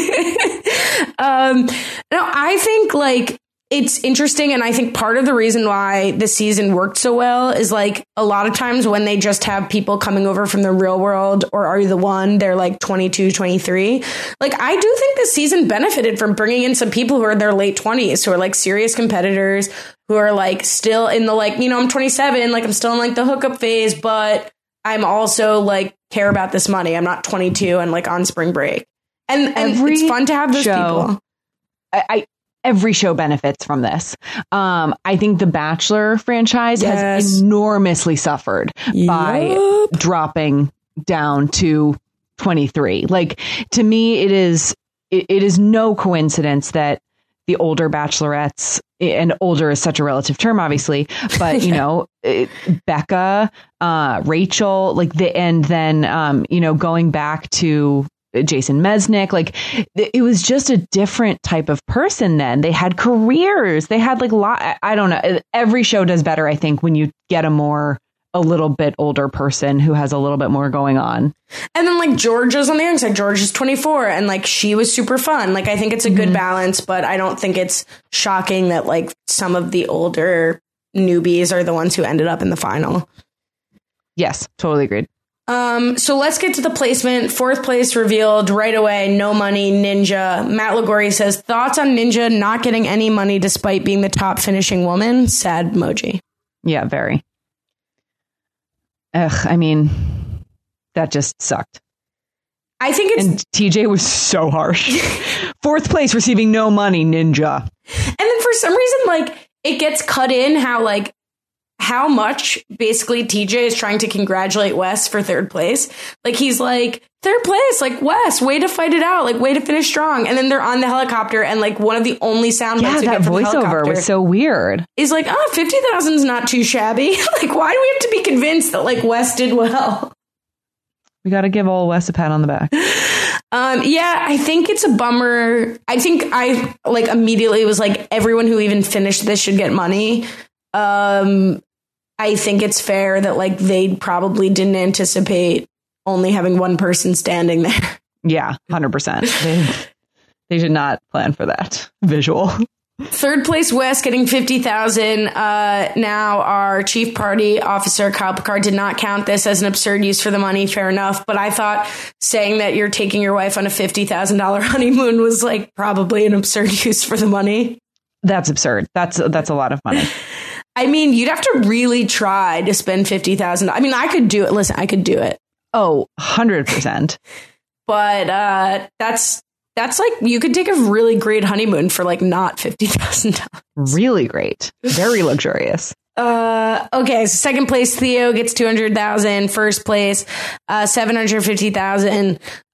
um, no, I think like it's interesting. And I think part of the reason why the season worked so well is like a lot of times when they just have people coming over from the real world or Are You the One? They're like twenty-two, twenty-three. Like, I do think this season benefited from bringing in some people who are in their late twenties, who are like serious competitors, who are like still in the like, you know, I'm twenty-seven, like I'm still in like the hookup phase, but I'm also like care about this money. I'm not twenty-two and like on spring break. And, and Every it's fun to have those show, people. I, I Every show benefits from this. Um, I think the Bachelor franchise Yes. has enormously suffered Yep. by dropping down to twenty-three. Like, to me, it is it, it is no coincidence that the older bachelorettes, and older is such a relative term, obviously, but, you know, it, Becca, uh, Rachel, like the, and then, um, you know, going back to Jason Mesnick, like it was just a different type of person then. They had careers. They had like a lot. I don't know. Every show does better, I think, when you get a more, a little bit older person who has a little bit more going on. And then like Georgia's on the young side. Georgia's twenty-four and like she was super fun. Like I think it's a good mm-hmm. balance, but I don't think it's shocking that like some of the older newbies are the ones who ended up in the final. Yes, totally agreed. Um, so let's get to the placement. Fourth place revealed right away. No money, Ninja. Matt Lagori says, thoughts on Ninja not getting any money despite being the top finishing woman? Sad emoji. Yeah, very. Ugh, I mean, that just sucked. I think it's... And T J was so harsh. Fourth place receiving no money, Ninja. And then for some reason, like, it gets cut in how, like, how much basically T J is trying to congratulate Wes for third place. Like, he's like, third place, like, Wes, way to fight it out, like, way to finish strong. And then they're on the helicopter, and like one of the only sound yeah, bites that voiceover was so weird. Is like, oh, fifty thousand is not too shabby. Like, why do we have to be convinced that like Wes did well? We got to give old Wes a pat on the back. Um, yeah, I think it's a bummer. I think I like immediately was like, everyone who even finished this should get money. Um, I think it's fair that like they probably didn't anticipate only having one person standing there. Yeah, one hundred percent. They, they did not plan for that visual. Third place, Wes getting fifty thousand. Uh, now our chief party officer, Kyle Picard, did not count this as an absurd use for the money. Fair enough. But I thought saying that you're taking your wife on a fifty thousand dollars honeymoon was like probably an absurd use for the money. That's absurd. That's, that's a lot of money. I mean, you'd have to really try to spend fifty thousand dollars. I mean, I could do it. Listen, I could do it. Oh, one hundred percent. But uh, that's that's like, you could take a really great honeymoon for like not fifty thousand dollars. Really great. Very luxurious. Uh, okay, so second place, Theo gets two hundred thousand. First place, uh, seven hundred fifty thousand.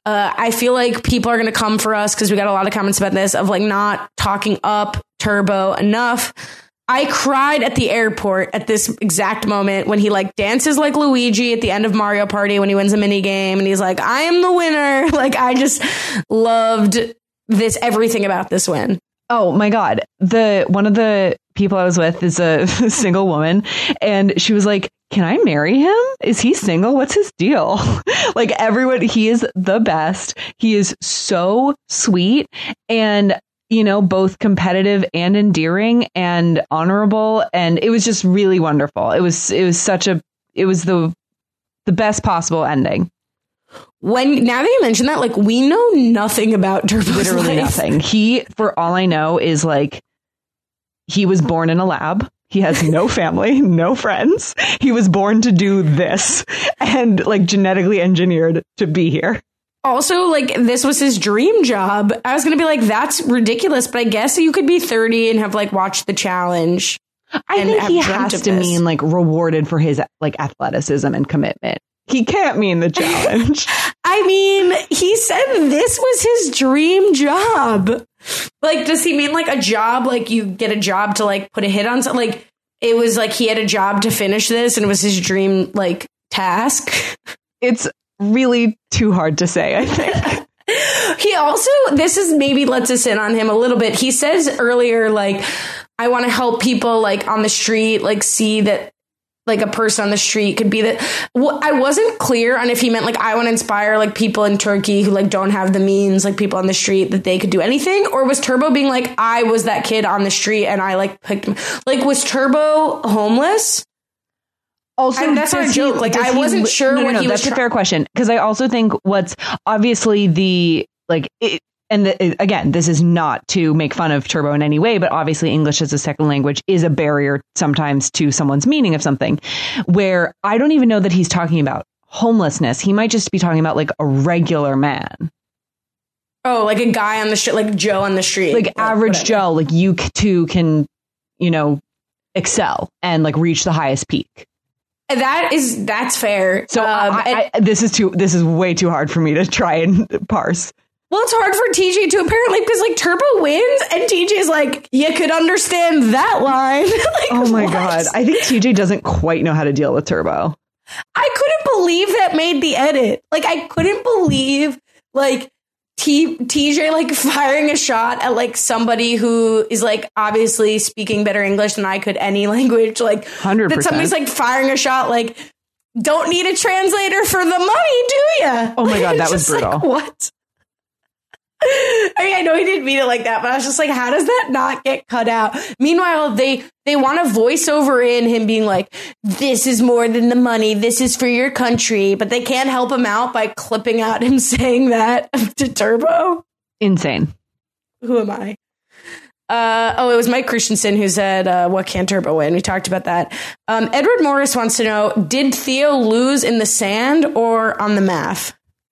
Uh, I feel like people are going to come for us because we got a lot of comments about this of like not talking up Turbo enough. I cried at the airport at this exact moment when he like dances like Luigi at the end of Mario Party when he wins a mini game and he's like, I am the winner. Like, I just loved this, everything about this win. Oh my God. The one of the people I was with is a single woman and she was like, can I marry him? Is he single? What's his deal? Like everyone, he is the best. He is so sweet and, you know, both competitive and endearing and honorable. And it was just really wonderful. It was, it was such a, it was the, the best possible ending. When now that you mention that, like we know nothing about Turbo's Literally life. nothing. He, for all I know, is like, he was born in a lab. He has no family, no friends. He was born to do this and like genetically engineered to be here. Also, like this was his dream job. I was going to be like, that's ridiculous. But I guess you could be thirty and have like watched the challenge. I think he has to mean like rewarded for his like athleticism and commitment. He can't mean the challenge. I mean, he said this was his dream job. Like, does he mean like a job? Like you get a job to like put a hit on something? Like it was like he had a job to finish this and it was his dream like task. It's really too hard to say, I think. He also, this is maybe lets us in on him a little bit. He says earlier, like, I want to help people like on the street, like see that like a person on the street could be that. Well, I wasn't clear on if he meant like I want to inspire like people in Turkey who like don't have the means, like people on the street that they could do anything. Or was Turbo being like, I was that kid on the street and I like picked him. Like, was Turbo homeless? Also, I, that's not a joke. Like, I wasn't he, sure no, no, what no, he that's was. a fair question because I also think what's obviously the like it, and the, again, this is not to make fun of Turbo in any way, but obviously English as a second language is a barrier sometimes to someone's meaning of something. Where I don't even know that he's talking about homelessness. He might just be talking about like a regular man. Oh, like a guy on the street, like Joe on the street, like, like average whatever. Joe. Like you too can, you know, excel and like reach the highest peak. That is that's fair. So um, I, I, this is too. This is way too hard for me to try and parse. Well, it's hard for T J to apparently because like Turbo wins and T J's like, you could understand that line. Like, oh my what? God. I think T J doesn't quite know how to deal with Turbo. I couldn't believe that made the edit. Like, I couldn't believe like T- TJ like firing a shot at like somebody who is like obviously speaking better English than I could any language. Like one hundred percent. that somebody's like firing a shot like, don't need a translator for the money, do ya? Oh my God, that was Just brutal. like, what? I mean, I know he didn't mean it like that, but I was just like, how does that not get cut out? Meanwhile, they they want to voice over in him being like, this is more than the money. This is for your country. But they can't help him out by clipping out him saying that to Turbo. Insane. Who am I? Uh, oh, it was Mike Christensen who said, uh, what can Turbo win? We talked about that. Um, Edward Morris wants to know, did Theo lose in the sand or on the math?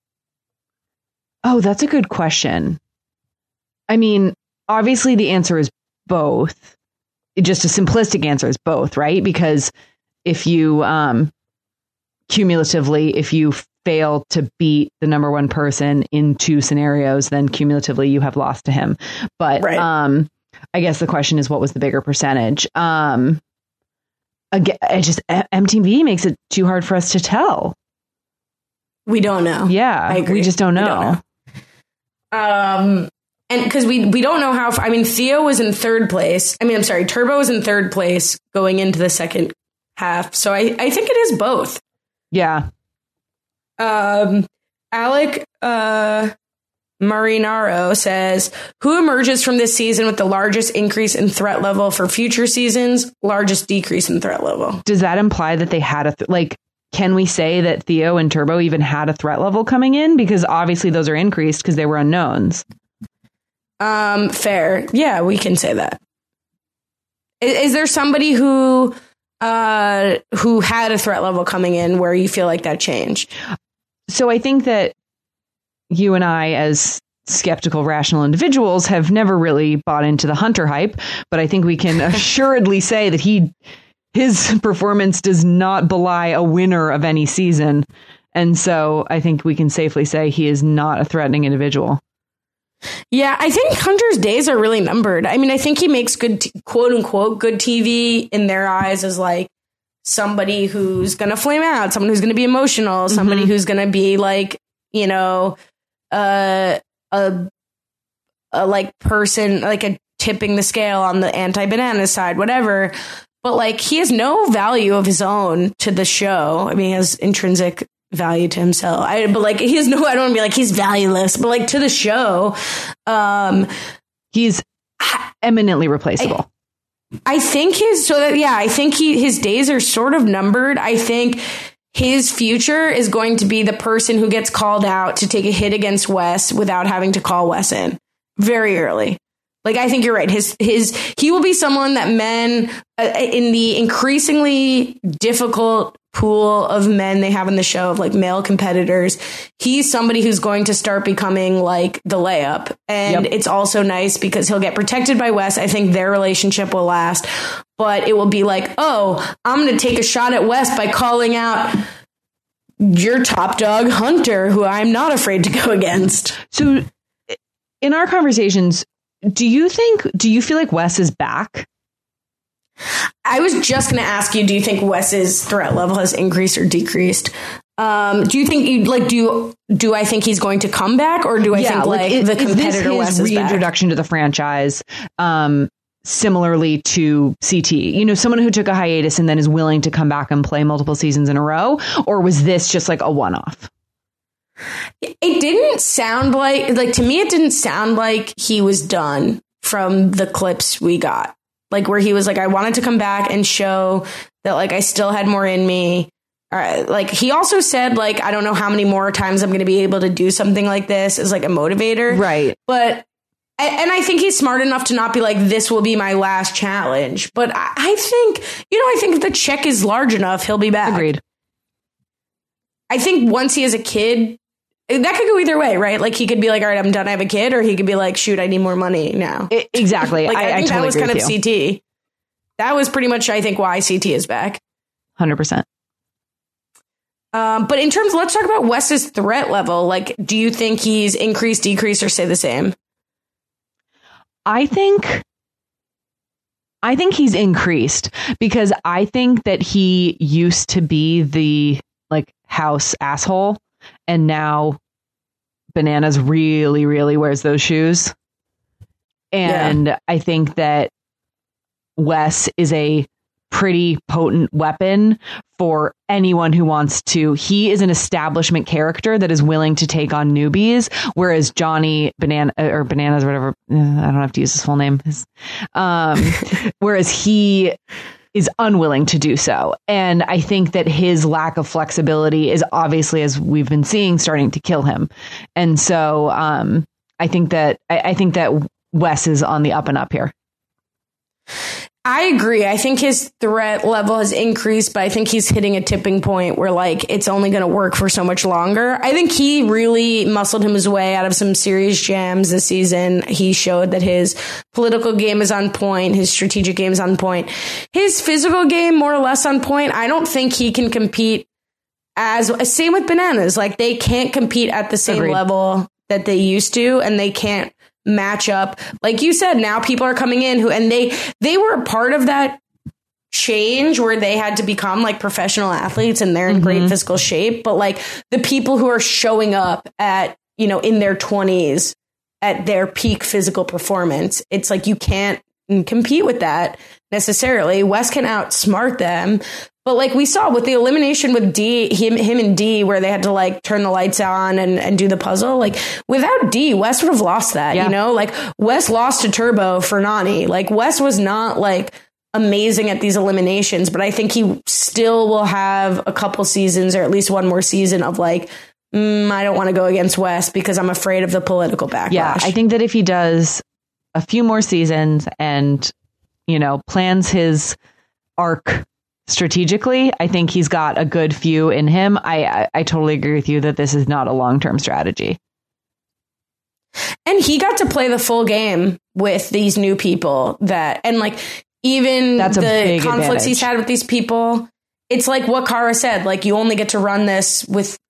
Oh, that's a good question. I mean, obviously the answer is both. Just a simplistic answer is both, right? Because if you um, cumulatively, if you fail to beat the number one person in two scenarios, then cumulatively you have lost to him. But right. um, I guess the question is, what was the bigger percentage? Um, again, it just M T V makes it too hard for us to tell. We don't know. Yeah, I agree. We just don't know. We don't know. Um, and because we we don't know how. I mean, Theo was in third place. I mean, I'm sorry, Turbo was in third place going into the second half. So I I think it is both. Yeah. Um, Alec uh, Marinaro says, who emerges from this season with the largest increase in threat level for future seasons? Largest decrease in threat level. Does that imply that they had a th- like? Can we say that Theo and Turbo even had a threat level coming in? Because obviously those are increased because they were unknowns. Um, fair. Yeah, we can say that. Is, is there somebody who uh, who had a threat level coming in where you feel like that changed? So I think that you and I, as skeptical, rational individuals, have never really bought into the Hunter hype. But I think we can assuredly say that he... his performance does not belie a winner of any season. And so I think we can safely say he is not a threatening individual. Yeah, I think Hunter's days are really numbered. I mean, I think he makes good, t- quote unquote, good T V in their eyes as like somebody who's going to flame out, someone who's going to be emotional, somebody mm-hmm. who's going to be like, you know, uh, a, a like person, like a tipping the scale on the anti-banana side, whatever. But like, he has no value of his own to the show. I mean, he has intrinsic value to himself. I, but like, he has no, I don't want to be like, he's valueless, but like to the show, um, he's eminently replaceable. I, I think his, so that, yeah, I think he, his days are sort of numbered. I think his future is going to be the person who gets called out to take a hit against Wes without having to call Wes in very early. Like, I think you're right. His, his, he will be someone that men uh, in the increasingly difficult pool of men they have in the show of like male competitors. He's somebody who's going to start becoming like the layup. And yep. It's also nice because he'll get protected by Wes. I think their relationship will last, but it will be like, oh, I'm going to take a shot at Wes by calling out your top dog Hunter, who I'm not afraid to go against. So in our conversations, do you think, do you feel like Wes is back? I was just going to ask you, do you think Wes's threat level has increased or decreased? Um, do you think you like, do you, do I think he's going to come back, or do I yeah, think like, like it, the competitor Wes is reintroduction back? To the franchise? Um, similarly to C T, you know, someone who took a hiatus and then is willing to come back and play multiple seasons in a row, or was this just like a one-off? It didn't sound like, like, to me, it didn't sound like he was done from the clips we got. Like, where he was like, I wanted to come back and show that, like, I still had more in me. Uh, like, he also said, like, I don't know how many more times I'm going to be able to do something like this as, like, a motivator. Right. But, and I think he's smart enough to not be like, this will be my last challenge. But I, I think, you know, I think if the check is large enough, he'll be back. Agreed. I think once he has a kid, that could go either way, right? Like, he could be like, all right, I'm done, I have a kid. Or he could be like, shoot, I need more money now. It, exactly. Like, I, I think I totally that was agree kind of with you. C T. That was pretty much, I think, why C T is back. one hundred percent. Um, but in terms, let's talk about Wes's threat level. Like, do you think he's increased, decreased, or stay the same? I think, I think he's increased, because I think that he used to be the like house asshole. And now Bananas really, really wears those shoes. And yeah. I think that Wes is a pretty potent weapon for anyone who wants to. He is an establishment character that is willing to take on newbies, whereas Johnny Banana or Bananas or whatever, I don't have to use his full name. Um, whereas he is unwilling to do so. And I think that his lack of flexibility is obviously, as we've been seeing, starting to kill him. And so um, I think that I, I think that Wes is on the up and up here. I agree. I think his threat level has increased, but I think he's hitting a tipping point where like it's only going to work for so much longer. I think he really muscled him his way out of some serious jams this season. He showed that his political game is on point. His strategic game is on point. His physical game, more or less on point. I don't think he can compete as same with Bananas. Like, they can't compete at the same Agreed. level that they used to, and they can't match up. Like you said, now people are coming in who, and they, they were a part of that change where they had to become like professional athletes and they're in mm-hmm. great physical shape. But like the people who are showing up at, you know, in their twenties at their peak physical performance, it's like, you can't compete with that necessarily. Wes can outsmart them. But like we saw with the elimination with D, him, him and D, where they had to like turn the lights on and, and do the puzzle. Like without D, Wes would have lost that, yeah. you know, like Wes lost to Turbo for Nany. Like Wes was not like amazing at these eliminations, but I think he still will have a couple seasons or at least one more season of like, mm, I don't want to go against Wes because I'm afraid of the political backlash. Yeah, I think that if he does a few more seasons and, you know, plans his arc strategically, I think he's got a good few in him. I, I I totally agree with you that this is not a long-term strategy. And he got to play the full game with these new people that, and like even That's the conflicts advantage. he's had with these people, it's like what Kara said, like you only get to run this with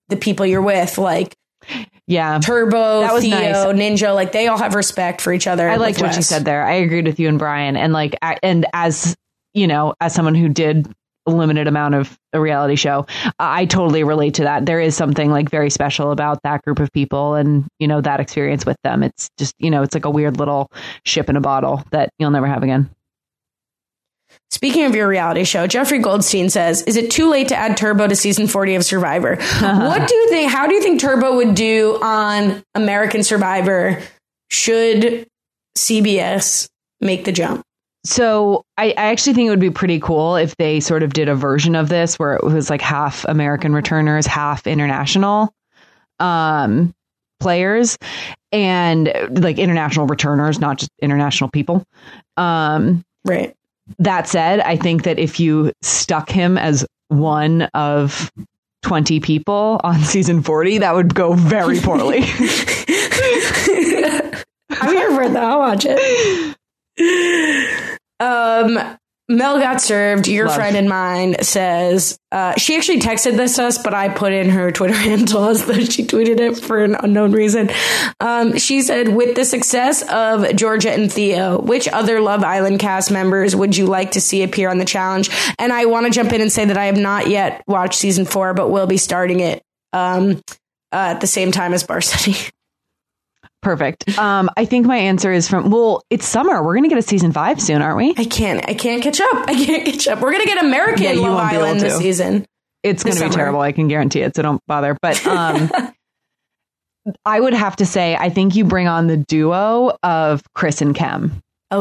the people you're with, like yeah, Turbo, that was Theo, nice. Ninja, like they all have respect for each other. I liked what Wes. you said there. I agreed with you and Brian. And like, a- and as you know, as someone who did a limited amount of a reality show, I totally relate to that. There is something like very special about that group of people and, you know, that experience with them. It's just, you know, it's like a weird little ship in a bottle that you'll never have again. Speaking of your reality show, Jeffrey Goldstein says, is it too late to add Turbo to season forty of Survivor? What do you think? How do you think Turbo would do on American Survivor should C B S make the jump? So I, I actually think it would be pretty cool if they sort of did a version of this where it was like half American returners, half international um, players and like international returners, not just international people. Um, right. That said, I think that if you stuck him as one of twenty people on season forty, that would go very poorly. I'm here for that. I'll watch it. Um, Mel Got Served, your Love. friend and mine, says, uh, she actually texted this to us, but I put in her Twitter handle as though she tweeted it for an unknown reason. Um, she said, with the success of Georgia and Theo, which other Love Island cast members would you like to see appear on the challenge? And I want to jump in and say that I have not yet watched season four, but will be starting it um, uh, at the same time as Bar Study. Perfect. Um, I think my answer is from, well, it's summer. We're going to get a season five soon, aren't we? I can't. I can't catch up. I can't catch up. We're going to get American Yeah, you Love won't be able Island this to. season. It's going This to be summer. terrible. I can guarantee it. So don't bother. But um, I would have to say, I think you bring on the duo of Chris and Kem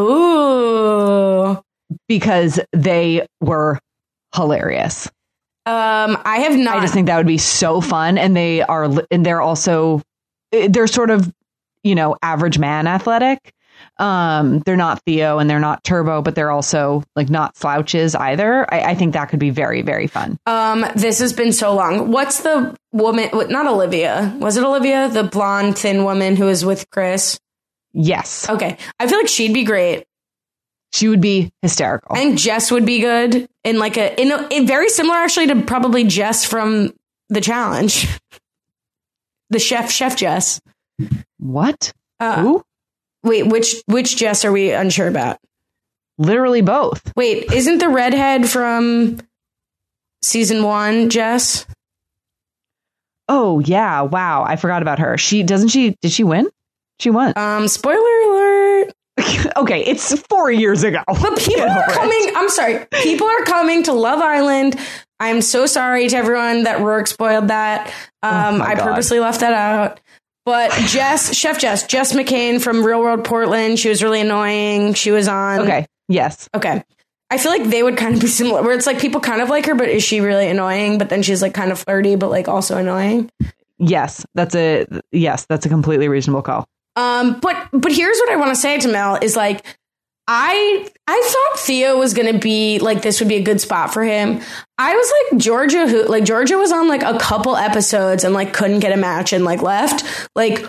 Oh, because they were hilarious. um, I have not. I just think that would be so fun. And they are, li- and they're also, they're sort of, you know, average man athletic. Um, they're not Theo and they're not Turbo, but they're also like not slouches either. I, I think that could be very, very fun. Um, this has been so long. What's the woman? what- Not Olivia. Was it Olivia, the blonde, thin woman who was with Chris? Yes. Okay, I feel like she'd be great. She would be hysterical. I think Jess would be good in like a in a in very similar actually to probably Jess from the challenge. The chef, Chef Jess. What? Uh, Who? Wait, which which Jess are we unsure about? Literally both. Wait, isn't the redhead from season one Jess? Oh yeah. Wow. I forgot about her. She doesn't she did she win? She won. Um, spoiler alert. Okay, it's four years ago. But people Get are over it. coming. I'm sorry. People are coming to Love Island. I'm so sorry to everyone that Rourke spoiled that. Um, Oh my I God. purposely left that out. But Jess, Chef Jess, Jess McCain from Real World Portland. She was really annoying. She was on. Okay. Yes. Okay. I feel like they would kind of be similar, where it's like people kind of like her, but is she really annoying? But then she's like kind of flirty, but like also annoying. Yes. That's a yes. That's a completely reasonable call. Um, but but here's what I want to say to Mel is like, I I thought Theo was gonna be like this would be a good spot for him. I was like Georgia, who like Georgia was on like a couple episodes and like couldn't get a match and like left. Like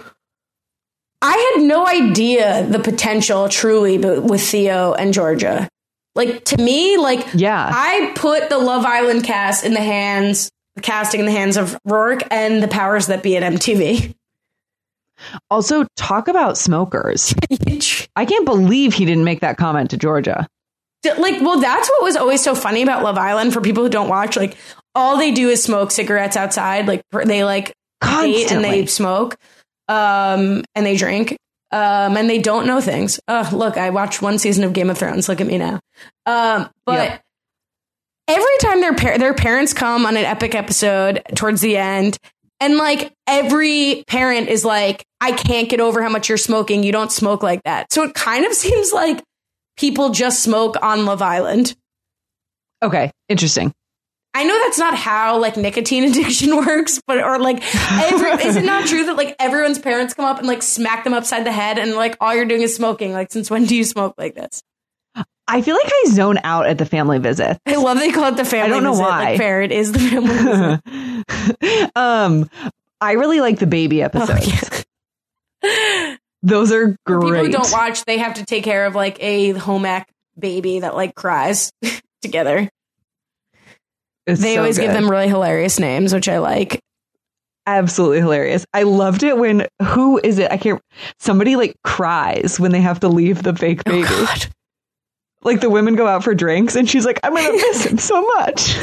I had no idea the potential truly b- with Theo and Georgia. Like to me, like Yeah. I put the Love Island cast in the hands, casting in the hands of Rourke and the powers that be at M T V. Also, talk about smokers. I can't believe he didn't make that comment to Georgia. Like, well, that's what was always so funny about Love Island for people who don't watch. Like, all they do is smoke cigarettes outside. Like, they like date and they Constantly. smoke, um, and they drink, um, and they don't know things. Oh, look, I watched one season of Game of Thrones. Look at me now. Um, but Yep. every time their par- their parents come on an epic episode towards the end, and like every parent is like, I can't get over how much you're smoking. You don't smoke like that. So it kind of seems like people just smoke on Love Island. Okay. Interesting. I know that's not how like nicotine addiction works, but or like, every, is it not true that like everyone's parents come up and like smack them upside the head and like all you're doing is smoking? Like, since when do you smoke like this? I feel like I zone out at the family visit. I love they call it the family I don't know visit. why. Like, fair, it is the family visit. um, I really like the baby episodes. Oh, Those are For great. people who don't watch, they have to take care of like a home ec baby that like cries together. It's They so always give good. them really hilarious names, which I like. absolutely hilarious. I loved it when, who is it? I can't, somebody like cries when they have to leave the fake baby. Oh, God. Like the women go out for drinks and she's like, I'm going to miss him so much.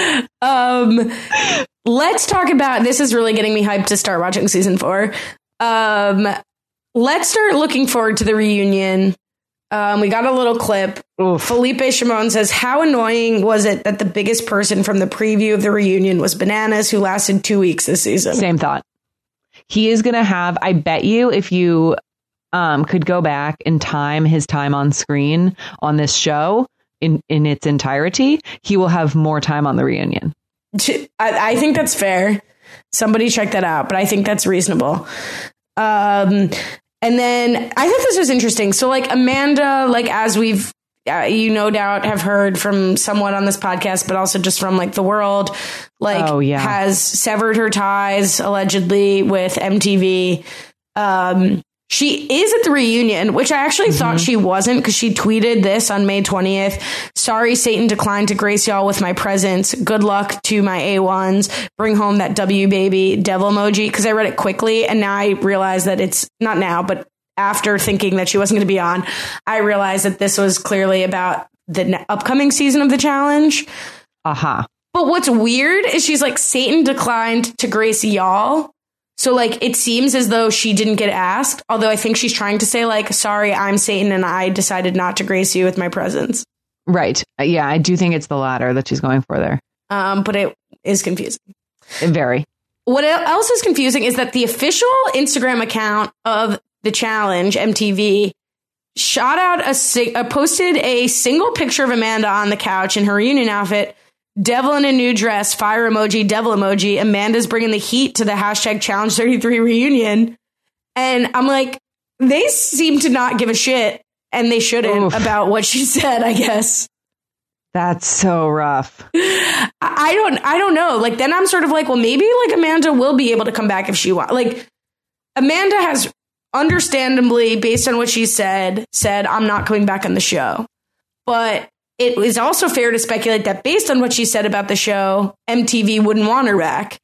Um, let's talk about, this is really getting me hyped to start watching season four. Um, let's start looking forward to the reunion. Um, we got a little clip. Oof. Felipe Shimon says, how annoying was it that the biggest person from the preview of the reunion was Bananas, who lasted two weeks this season? Same thought. He is going to have, I bet you, if you um, could go back and time his time on screen on this show in, in its entirety, he will have more time on the reunion. I, I think that's fair. Somebody check that out, but I think that's reasonable. Um, and then I thought this was interesting. So like Amanda, like as we've, uh, you no doubt have heard from someone on this podcast, but also just from like the world, like oh, yeah. has severed her ties allegedly with M T V. Um, she is at the reunion, which I actually mm-hmm. thought she wasn't because she tweeted this on May twentieth. Sorry, Satan declined to grace y'all with my presence. Good luck to my A ones. Bring home that W baby devil emoji. Because I read it quickly and now I realize that it's not now, but after thinking that she wasn't going to be on, I realized that this was clearly about the ne- upcoming season of the challenge. Uh-huh. But what's weird is she's like, Satan declined to grace y'all. So, like, it seems as though she didn't get asked, although I think she's trying to say, like, sorry, I'm Satan and I decided not to grace you with my presence. Right. Yeah, I do think it's the latter that she's going for there. Um, but it is confusing. Very. What else is confusing is that the official Instagram account of the challenge, M T V, shot out a, uh, posted a single picture of Amanda on the couch in her reunion outfit. Devil in a new dress, fire emoji, devil emoji. Amanda's bringing the heat to the hashtag Challenge thirty-three reunion. And I'm like, they seem to not give a shit, and they shouldn't, Oof. about what she said, I guess. That's so rough. I don't, I don't know. Like, then I'm sort of like, well, maybe like Amanda will be able to come back if she wants. Like, Amanda has understandably, based on what she said, said, I'm not coming back on the show. But it is also fair to speculate that based on what she said about the show, M T V wouldn't want her back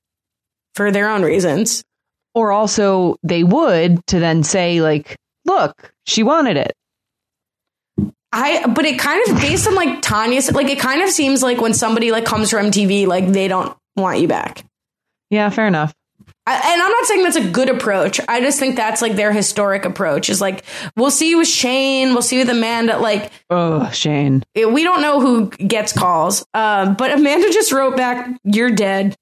for their own reasons. Or also they would to then say, like, look, she wanted it. I, but it kind of, based on like Tanya said, like, it kind of seems like when somebody like comes from M T V, like they don't want you back. Yeah, fair enough. I, and I'm not saying that's a good approach. I just think that's like their historic approach is like, we'll see with Shane. We'll see with Amanda. Like, oh, Shane. We don't know who gets calls. Uh, but Amanda just wrote back, you're dead.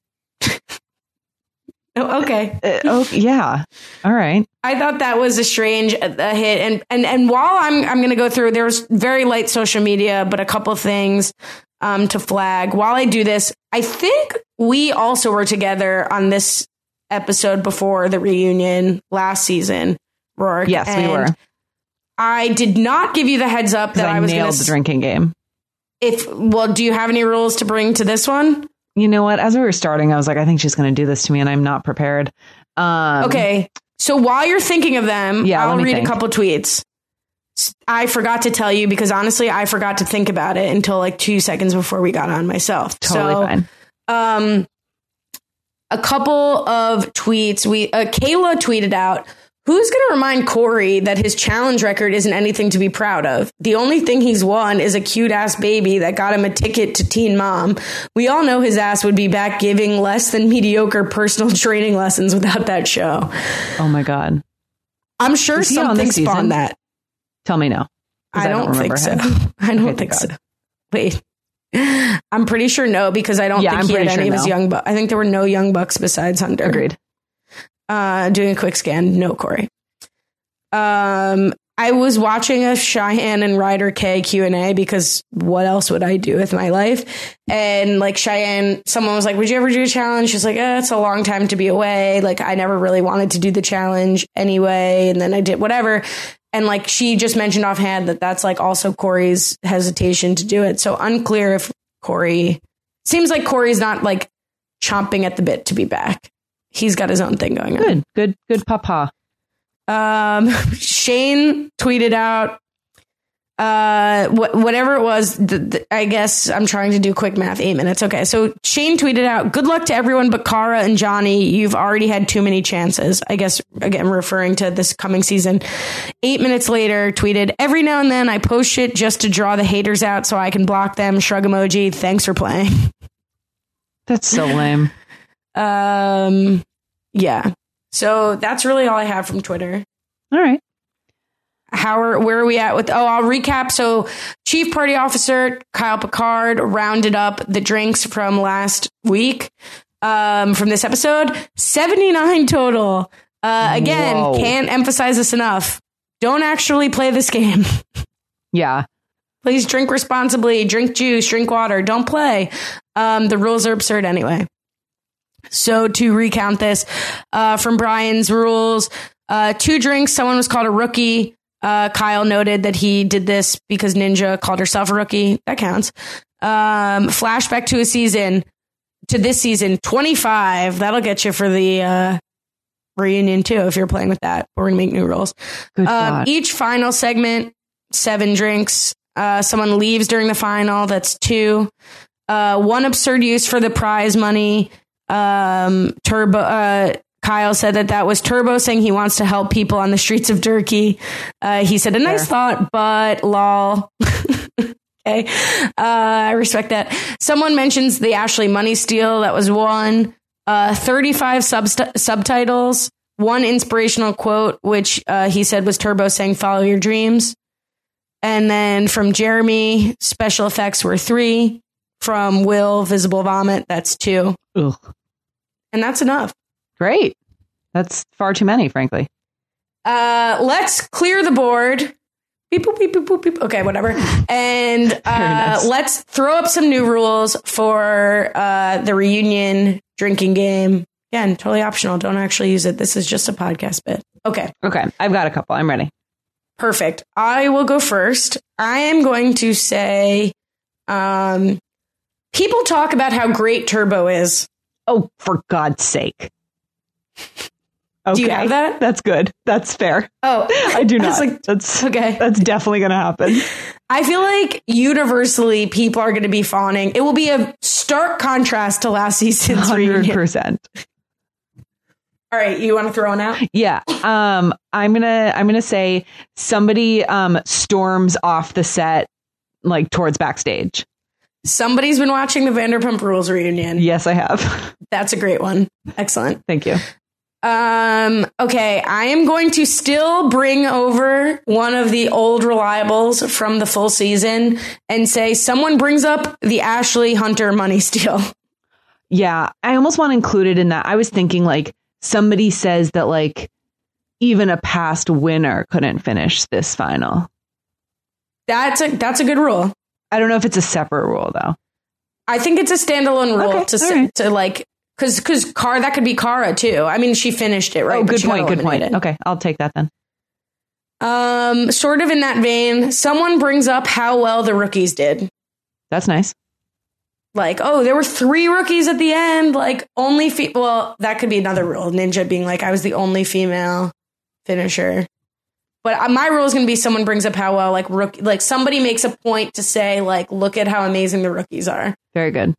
oh, okay. Uh, oh, yeah. All right. I thought that was a strange uh, hit. And, and, and while I'm, I'm going to go through, there's very light social media, but a couple of things um, to flag. While I do this, I think we also were together on this episode before the reunion last season, Rourke. Yes, and we were. I did not give you the heads up that I, I was nailed gonna, the drinking game. If well, do you have any rules to bring to this one? You know what? As we were starting, I was like, I think she's going to do this to me, and I'm not prepared. Um, okay, so while you're thinking of them, yeah, I'll read think. a couple tweets. I forgot to tell you because honestly, I forgot to think about it until like two seconds before we got on myself. Totally so, fine. Um. A couple of tweets. We uh, Kayla tweeted out, who's going to remind Corey that his challenge record isn't anything to be proud of? The only thing he's won is a cute ass baby that got him a ticket to Teen Mom. We all know his ass would be back giving less than mediocre personal training lessons without that show. Oh, my God. I'm sure something spawned that. Tell me no. I don't, I don't think so. Him. I don't okay, think so. Wait. I'm pretty sure no, because I don't yeah, think I'm he had sure any no. of his young bucks. I think there were no young bucks besides Hunter. Agreed. Uh, doing a quick scan. No, Corey. Um, I was watching a Cheyenne and Ryder K Q and A because what else would I do with my life? And like Cheyenne, someone was like, would you ever do a challenge? She's like, eh, it's a long time to be away. Like, I never really wanted to do the challenge anyway. And then I did whatever. And like, she just mentioned offhand that that's like also Corey's hesitation to do it. So unclear if Corey, seems like Corey's not like chomping at the bit to be back. He's got his own thing going on. Good, good, good papa. Um, Shane tweeted out, Uh, wh- whatever it was, th- th- I guess I'm trying to do quick math. Eight minutes. Okay. So Shane tweeted out, good luck to everyone but Cara and Johnny. You've already had too many chances. I guess, again, referring to this coming season. Eight minutes later, tweeted, every now and then I post shit just to draw the haters out so I can block them. Shrug emoji. Thanks for playing. That's so lame. um, yeah. So that's really all I have from Twitter. All right. How are, where are we at with, oh, I'll recap. So Chief Party Officer Kyle Picard rounded up the drinks from last week, um, from this episode, seventy-nine total. Uh, again, Whoa. Can't emphasize this enough. Don't actually play this game. Yeah. Please drink responsibly, drink juice, drink water. Don't play. Um, the rules are absurd anyway. So to recount this, uh, from Brian's rules, uh, two drinks, someone was called a rookie. Uh, Kyle noted that he did this because Ninja called herself a rookie. That counts. Um, flashback to a season, to this season, twenty-five. That'll get you for the uh, reunion, too, if you're playing with that. We're going to make new rules. Um, each final segment, seven drinks. Uh, someone leaves during the final. That's two. Uh, one absurd use for the prize money. Um, Turbo... Uh, Kyle said that that was Turbo saying he wants to help people on the streets of Turkey. Uh, he said, a nice Fair. thought, but lol. Okay. Uh, I respect that. Someone mentions the Ashley money steal. That was one. Uh, thirty-five subst- subtitles. One inspirational quote, which uh, he said was Turbo saying, follow your dreams. And then from Jeremy, special effects were three. From Will, visible vomit. That's two. Ugh. And that's enough. Great. That's far too many, frankly. Uh, let's clear the board. Beep, boop, beep, boop, boop, beep. Okay, whatever. And uh, nice. Let's throw up some new rules for uh, the reunion drinking game. Again, totally optional. Don't actually use it. This is just a podcast bit. Okay. Okay. I've got a couple. I'm ready. Perfect. I will go first. I am going to say, um, people talk about how great Turbo is. Oh, for God's sake. Okay. Do you have that? That's good. That's fair. Oh, I do not. Like, that's okay. That's definitely going to happen. I feel like universally people are going to be fawning. It will be a stark contrast to last season's one hundred percent. Reunion. All right, you want to throw one out? Yeah. Um, I'm gonna I'm gonna say somebody um storms off the set like towards backstage. Somebody's been watching the Vanderpump Rules reunion. Yes, I have. That's a great one. Excellent. Thank you. Um, okay, I am going to still bring over one of the old reliables from the full season and say someone brings up the Ashley Hunter money steal. Yeah, I almost want to include it in that. I was thinking like somebody says that like even a past winner couldn't finish this final. That's a that's a good rule. I don't know if it's a separate rule, though. I think it's a standalone rule okay, to right. to like because because Cara, that could be Cara, too. I mean, she finished it, right? Oh, good point. Good point. OK, I'll take that then. Um, sort of in that vein, someone brings up how well the rookies did. That's nice. Like, oh, there were three rookies at the end. Like only fe- well, that could be another rule. Ninja being like, I was the only female finisher. But my rule is going to be someone brings up how well, like, rook, like somebody makes a point to say, like, look at how amazing the rookies are. Very good.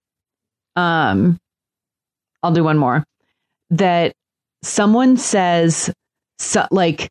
Um, I'll do one more. That someone says, so, like,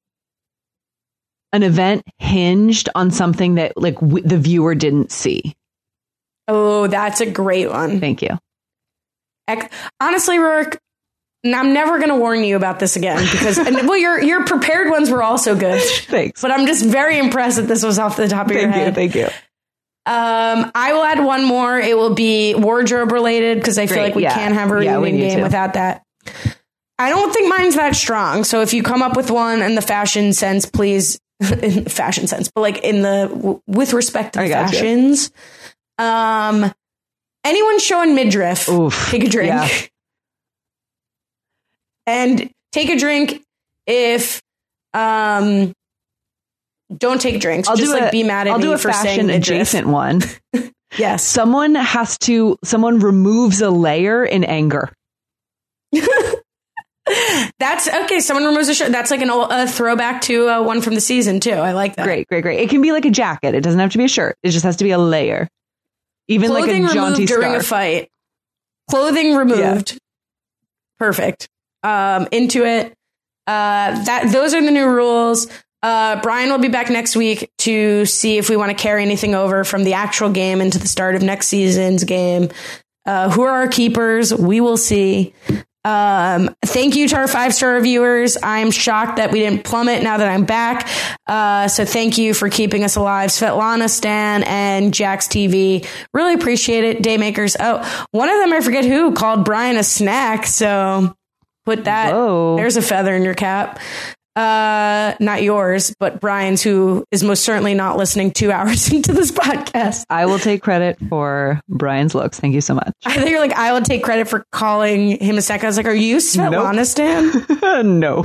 an event hinged on something that, like, w- the viewer didn't see. Oh, that's a great one. Thank you. Honestly, Rourke, I'm never going to warn you about this again because, and, well, your your prepared ones were also good. Thanks. But I'm just very impressed that this was off the top of thank your head. Thank you. Thank you. Um, I will add one more. It will be wardrobe related because I Great. feel like we yeah. can't have a reunion yeah, game to. without that. I don't think mine's that strong. So if you come up with one in the fashion sense, please, in the fashion sense, but like in the, with respect to the fashions, you. um, anyone showing midriff, Oof, take a drink. Yeah. And take a drink if, um, don't take drinks. I'll Just do like a, be mad at I'll me do a for fashion saying adjacent one. Yes. Someone has to, someone removes a layer in anger. That's okay. Someone removes a shirt. That's like an old, a throwback to uh, one from the season too. I like that. Great, great, great. It can be like a jacket. It doesn't have to be a shirt. It just has to be a layer. Even Clothing like a jaunty removed during scarf. a fight. Clothing removed. Yeah. Perfect. Um, into it. Uh, that those are the new rules. Uh, Brian will be back next week to see if we want to carry anything over from the actual game into the start of next season's game. Uh, who are our keepers? We will see. Um, thank you to our five-star reviewers. I'm shocked that we didn't plummet now that I'm back. Uh, so thank you for keeping us alive. Svetlana, Stan, and Jax T V. Really appreciate it. Daymakers. Oh, one of them, I forget who, called Brian a snack. So put that. Whoa. There's a feather in your cap. Uh, not yours, but Brian's, who is most certainly not listening two hours into this podcast. I will take credit for Brian's looks. Thank you so much. I think you're like, I will take credit for calling him a snack. I was like, are you Svetlana, nope. Stan? No.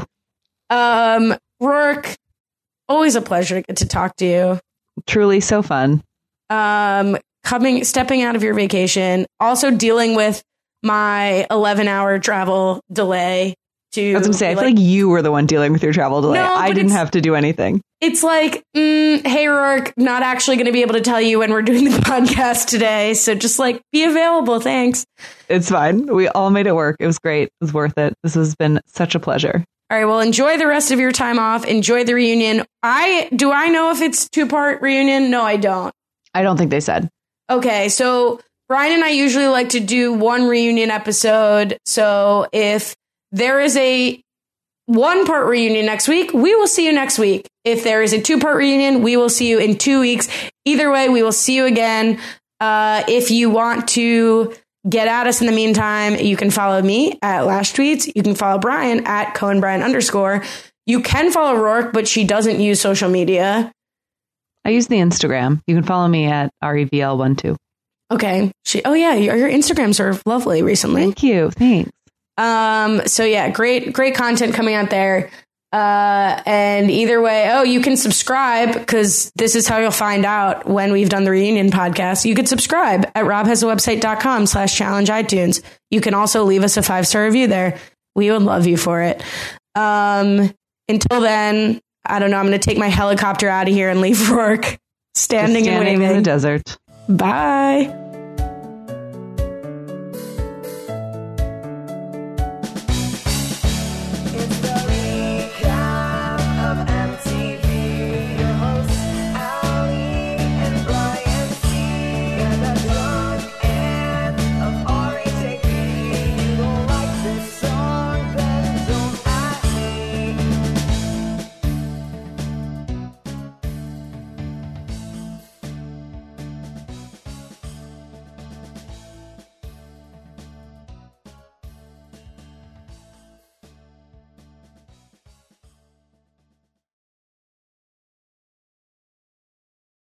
Um, Rourke, always a pleasure to get to talk to you. Truly so fun. Um, coming, stepping out of your vacation, also dealing with my eleven hour travel delay. To I was going to say, I feel like, like you were the one dealing with your travel delay. No, I didn't have to do anything. It's like, mm, hey, Rourke, not actually going to be able to tell you when we're doing the podcast today. So just like be available. Thanks. It's fine. We all made it work. It was great. It was worth it. This has been such a pleasure. All right. Well, enjoy the rest of your time off. Enjoy the reunion. I do I know if it's two part reunion? No, I don't. I don't think they said. OK, so Brian and I usually like to do one reunion episode. So if there is a one part reunion next week, we will see you next week. If there is a two part reunion, we will see you in two weeks. Either way, we will see you again. Uh, if you want to get at us in the meantime, you can follow me at Lash Tweets. You can follow Brian at Cohen Brian underscore. You can follow Rourke, but she doesn't use social media. I use the Instagram. You can follow me at R E V L one two. Okay. She. Oh, yeah. Your, your Instagrams are lovely recently. Thank you. Thanks. Um, so yeah, great, great content coming out there. Uh, and either way, oh, you can subscribe because this is how you'll find out when we've done the reunion podcast. You could subscribe at robhasawebsite.com slash challenge iTunes. You can also leave us a five-star review there. We would love you for it. Um, until then, I don't know. I'm going to take my helicopter out of here and leave Rourke standing, standing and waving in the desert. Bye.